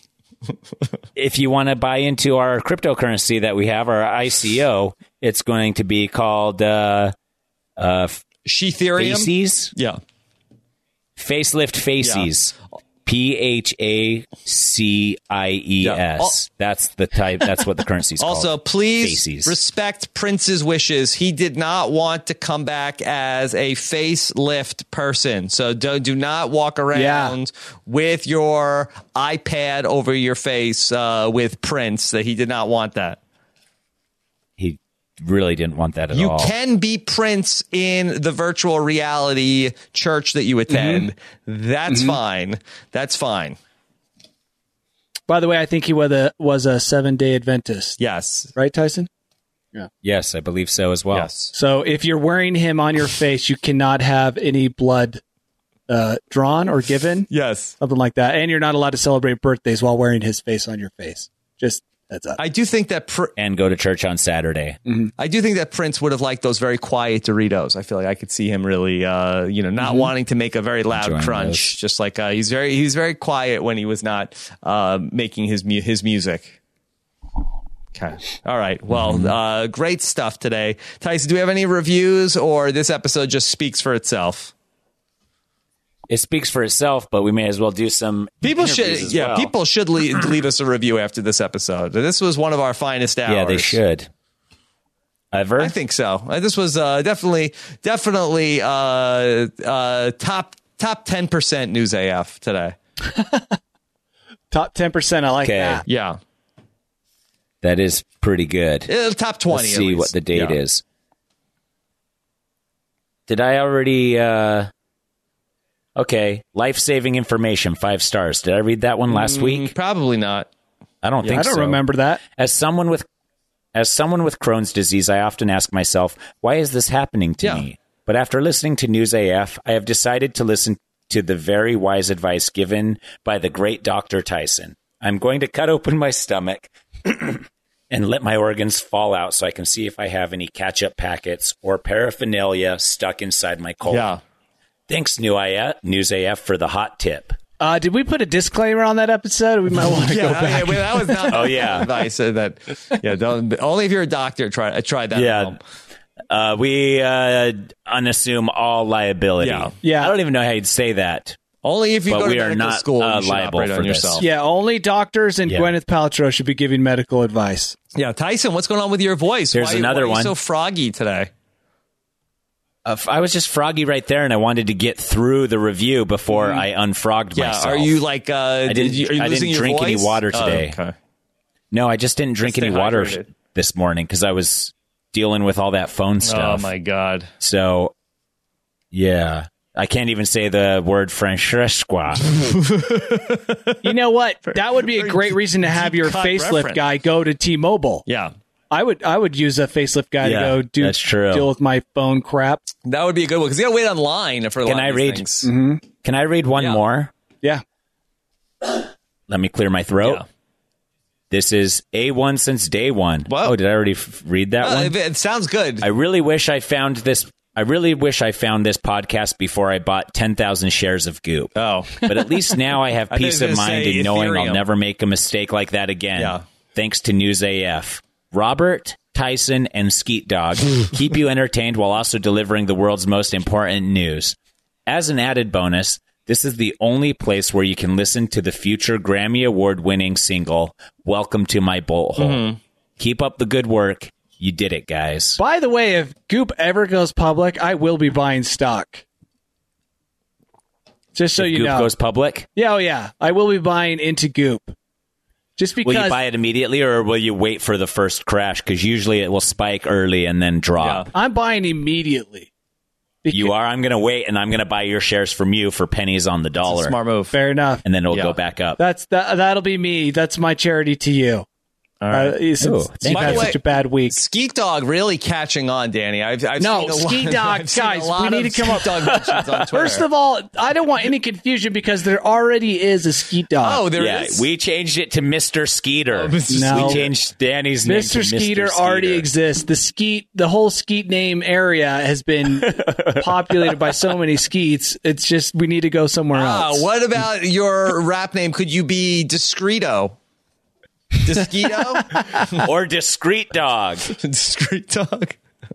if you want to buy into our cryptocurrency that we have, our I C O, it's going to be called uh, uh, Sheatherium. Faces, Yeah. Facelift Faces. P H A C I E Yeah. S. That's the type. That's what the currency's called. Also, please Faces. respect Prince's wishes. He did not want to come back as a facelift person. So do, do not walk around Yeah. with your iPad over your face uh, with Prince. That he did not want that. He really didn't want that at You all. can be Prince in the virtual reality church that you attend. That's fine. That's fine. By the way, I think he was a was a seven day Adventist. Yes. Right, Tyson? Yes, I believe so as well. Yes. So if you're wearing him on your face, you cannot have any blood uh, drawn or given, Yes. something like that. And you're not allowed to celebrate birthdays while wearing his face on your face. Just that's up. I do think that Pr- And go to church on Saturday. I do think that Prince would have liked those very quiet Doritos. I feel like I could see him really, uh, you know, not wanting to make a very loud Enjoying crunch. those. Just like uh, he's very, he's very quiet when he was not uh, making his mu- his music. Okay. All right. Well, uh, great stuff today, Tyson. Do we have any reviews, or this episode just speaks for itself? It speaks for itself, but we may as well do some People interviews should, as yeah, well. people should leave, leave us a review after this episode. This was one of our finest hours. Yeah, they should. Ever? I think so. Uh, This was uh, definitely, definitely uh, uh, top top ten percent News A F today. Top ten percent. I like Okay. that. Yeah, That is pretty good. Uh, top twenty. Let's at see least. what the date Yeah. is. Did I already... Uh... Okay, life-saving information, five stars. Did I read that one last Mm, week? Probably not. I don't think I don't so. remember that. As someone with as someone with Crohn's disease, I often ask myself, why is this happening to Yeah. me? But after listening to News A F, I have decided to listen to the very wise advice given by the great Doctor Tyson. I'm going to cut open my stomach and let my organs fall out so I can see if I have any catch-up packets or paraphernalia stuck inside my colon. Yeah. Thanks, New I A- News A F, for the hot tip. Uh, did we put a disclaimer on that episode? We might want to go Yeah, back. yeah, well, that was not. Oh, yeah. advice. uh, That yeah, don't, only if you're a doctor try uh, try that. at Yeah. home. Uh, we uh, unassume all liability. Yeah. Yeah. I don't even know how you'd say that. Only if you But go to we are medical not, school, uh, you should liable operate for on this. yourself. Yeah, only doctors and Yeah. Gwyneth Paltrow should be giving medical advice. Yeah, Tyson, what's going on with your voice? Here's why, another why are you one. so froggy today? Uh, I was just froggy right there, and I wanted to get through the review before Mm-hmm. I unfrogged Yeah, myself. are you like? Uh, I did didn't, you, are you I losing didn't your drink any voice? water Oh, today. okay. No, I just didn't drink Stay any water hydrated. this morning because I was dealing with all that phone Oh stuff. my god. So, yeah. I can't even say the word Francesca. You know what? That would be a great reason to have your cut facelift reference. guy go to T-Mobile. Yeah, I would I would use a facelift guy Yeah, to go do that's true. deal with my phone crap. that would be a good one because you got to wait online for a Can lot I of these read? things. Mm-hmm. Can I read one Yeah. more? Yeah. Let me clear my throat. Yeah. This is A one since day one. Whoa. Oh, did I already f- read that Uh, one? it, it sounds good. I really wish I found this. I really wish I found this podcast before I bought ten thousand shares of Goop. oh, But at least now I have I thought peace you of were gonna mind say in knowing Ethereum. I'll never make a mistake like that again. Yeah. Thanks to News A F. Robert, Tyson, and Skeet Dog keep you entertained while also delivering the world's most important news. As an added bonus, this is the only place where you can listen to the future Grammy Award-winning single, Welcome to My Bolt Hole. Mm-hmm. Keep up the good work. You did it, guys. By the way, if Goop ever goes public, I will be buying stock. Just so If you Goop know. goes public, Yeah, oh yeah. I will be buying into Goop. Just because will you buy it immediately or will you wait for the first crash? Because usually it will spike early and then drop. Yeah. I'm buying immediately. Because- You are? I'm going to wait and I'm going to buy your shares from you for pennies on the dollar. smart move. Fair enough. And then it'll Yeah. go back up. That's that. That'll be me. That's my charity to you. All right. Uh, since Ooh, you've thank By had the way, such a bad week. Skeet Dog really catching on, Danny. I've, I've No, seen a Skeet lot, Dog, I've seen a guys, lot we need of to come up- Skeet Dog mentions on Twitter. First of all, I don't want any confusion because there already is a Skeet Dog. oh, there yeah, is. we changed it to Mister Skeeter. Oh, Mister No. We changed Danny's name Mister to Skeeter Mister already Skeeter. exists. The Skeet, the whole Skeet name area has been populated by so many Skeets. It's just we need to go somewhere Ah, else. what about your rap name? Could you be Discreto? Discreto? Or Discreet Dog. Discreet Dog?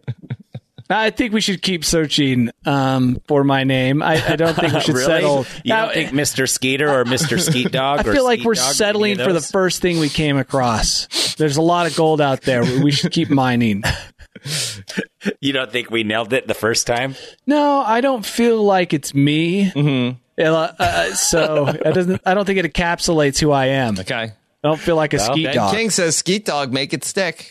I think we should keep searching um, for my name. I, I don't think we should Really? settle. You Now, don't think Mister Skeeter or Mister Skeet Dog? I or feel like Skeet we're Dog, any settling of for the those? first thing we came across. There's a lot of gold out there. We should keep mining. You don't think we nailed it the first time? No, I don't feel like it's me. Mm-hmm. Uh, so it doesn't. I don't think it encapsulates who I am. Okay. I don't feel like a Well, Skeet Ben dog. King says Skeet Dog, make it stick.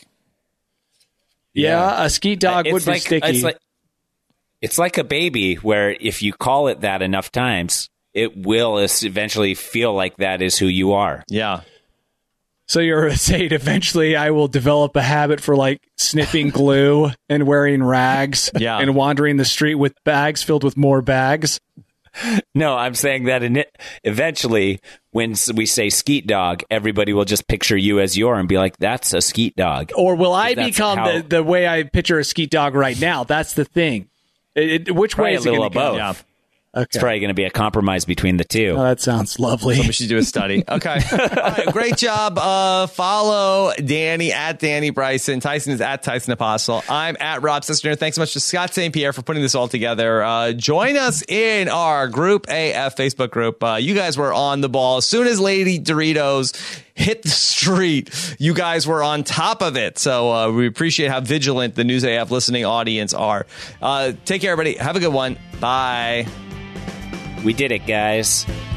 Yeah, a Skeet dog It's would be like, sticky. It's like, it's like a baby where if you call it that enough times, it will eventually feel like that is who you are. Yeah. So you're saying eventually I will develop a habit for like sniffing glue and wearing rags Yeah. and wandering the street with bags filled with more bags? No, I'm saying that in it, eventually, when s- we say Skeet Dog, everybody will just picture you as you are and be like, that's a Skeet Dog. Or will I That's become how- the, the way I picture a Skeet dog right now? That's the thing. It, it, which Probably way a is it little going to of go? both. Okay. It's probably going to be a compromise between the two. Oh, that sounds lovely. We should do a study. Okay. All right. Great job. Uh, follow Danny at Danny Bryson. Tyson is at Tyson Apostle. I'm at Rob Sister. Thanks so much to Scott Saint Pierre for putting this all together. Uh, join us in our Group A F Facebook group. Uh, you guys were on the ball. As soon as Lady Doritos hit the street, you guys were on top of it. So uh, we appreciate how vigilant the News A F listening audience are. Uh, take care, everybody. Have a good one. Bye. We did it, guys.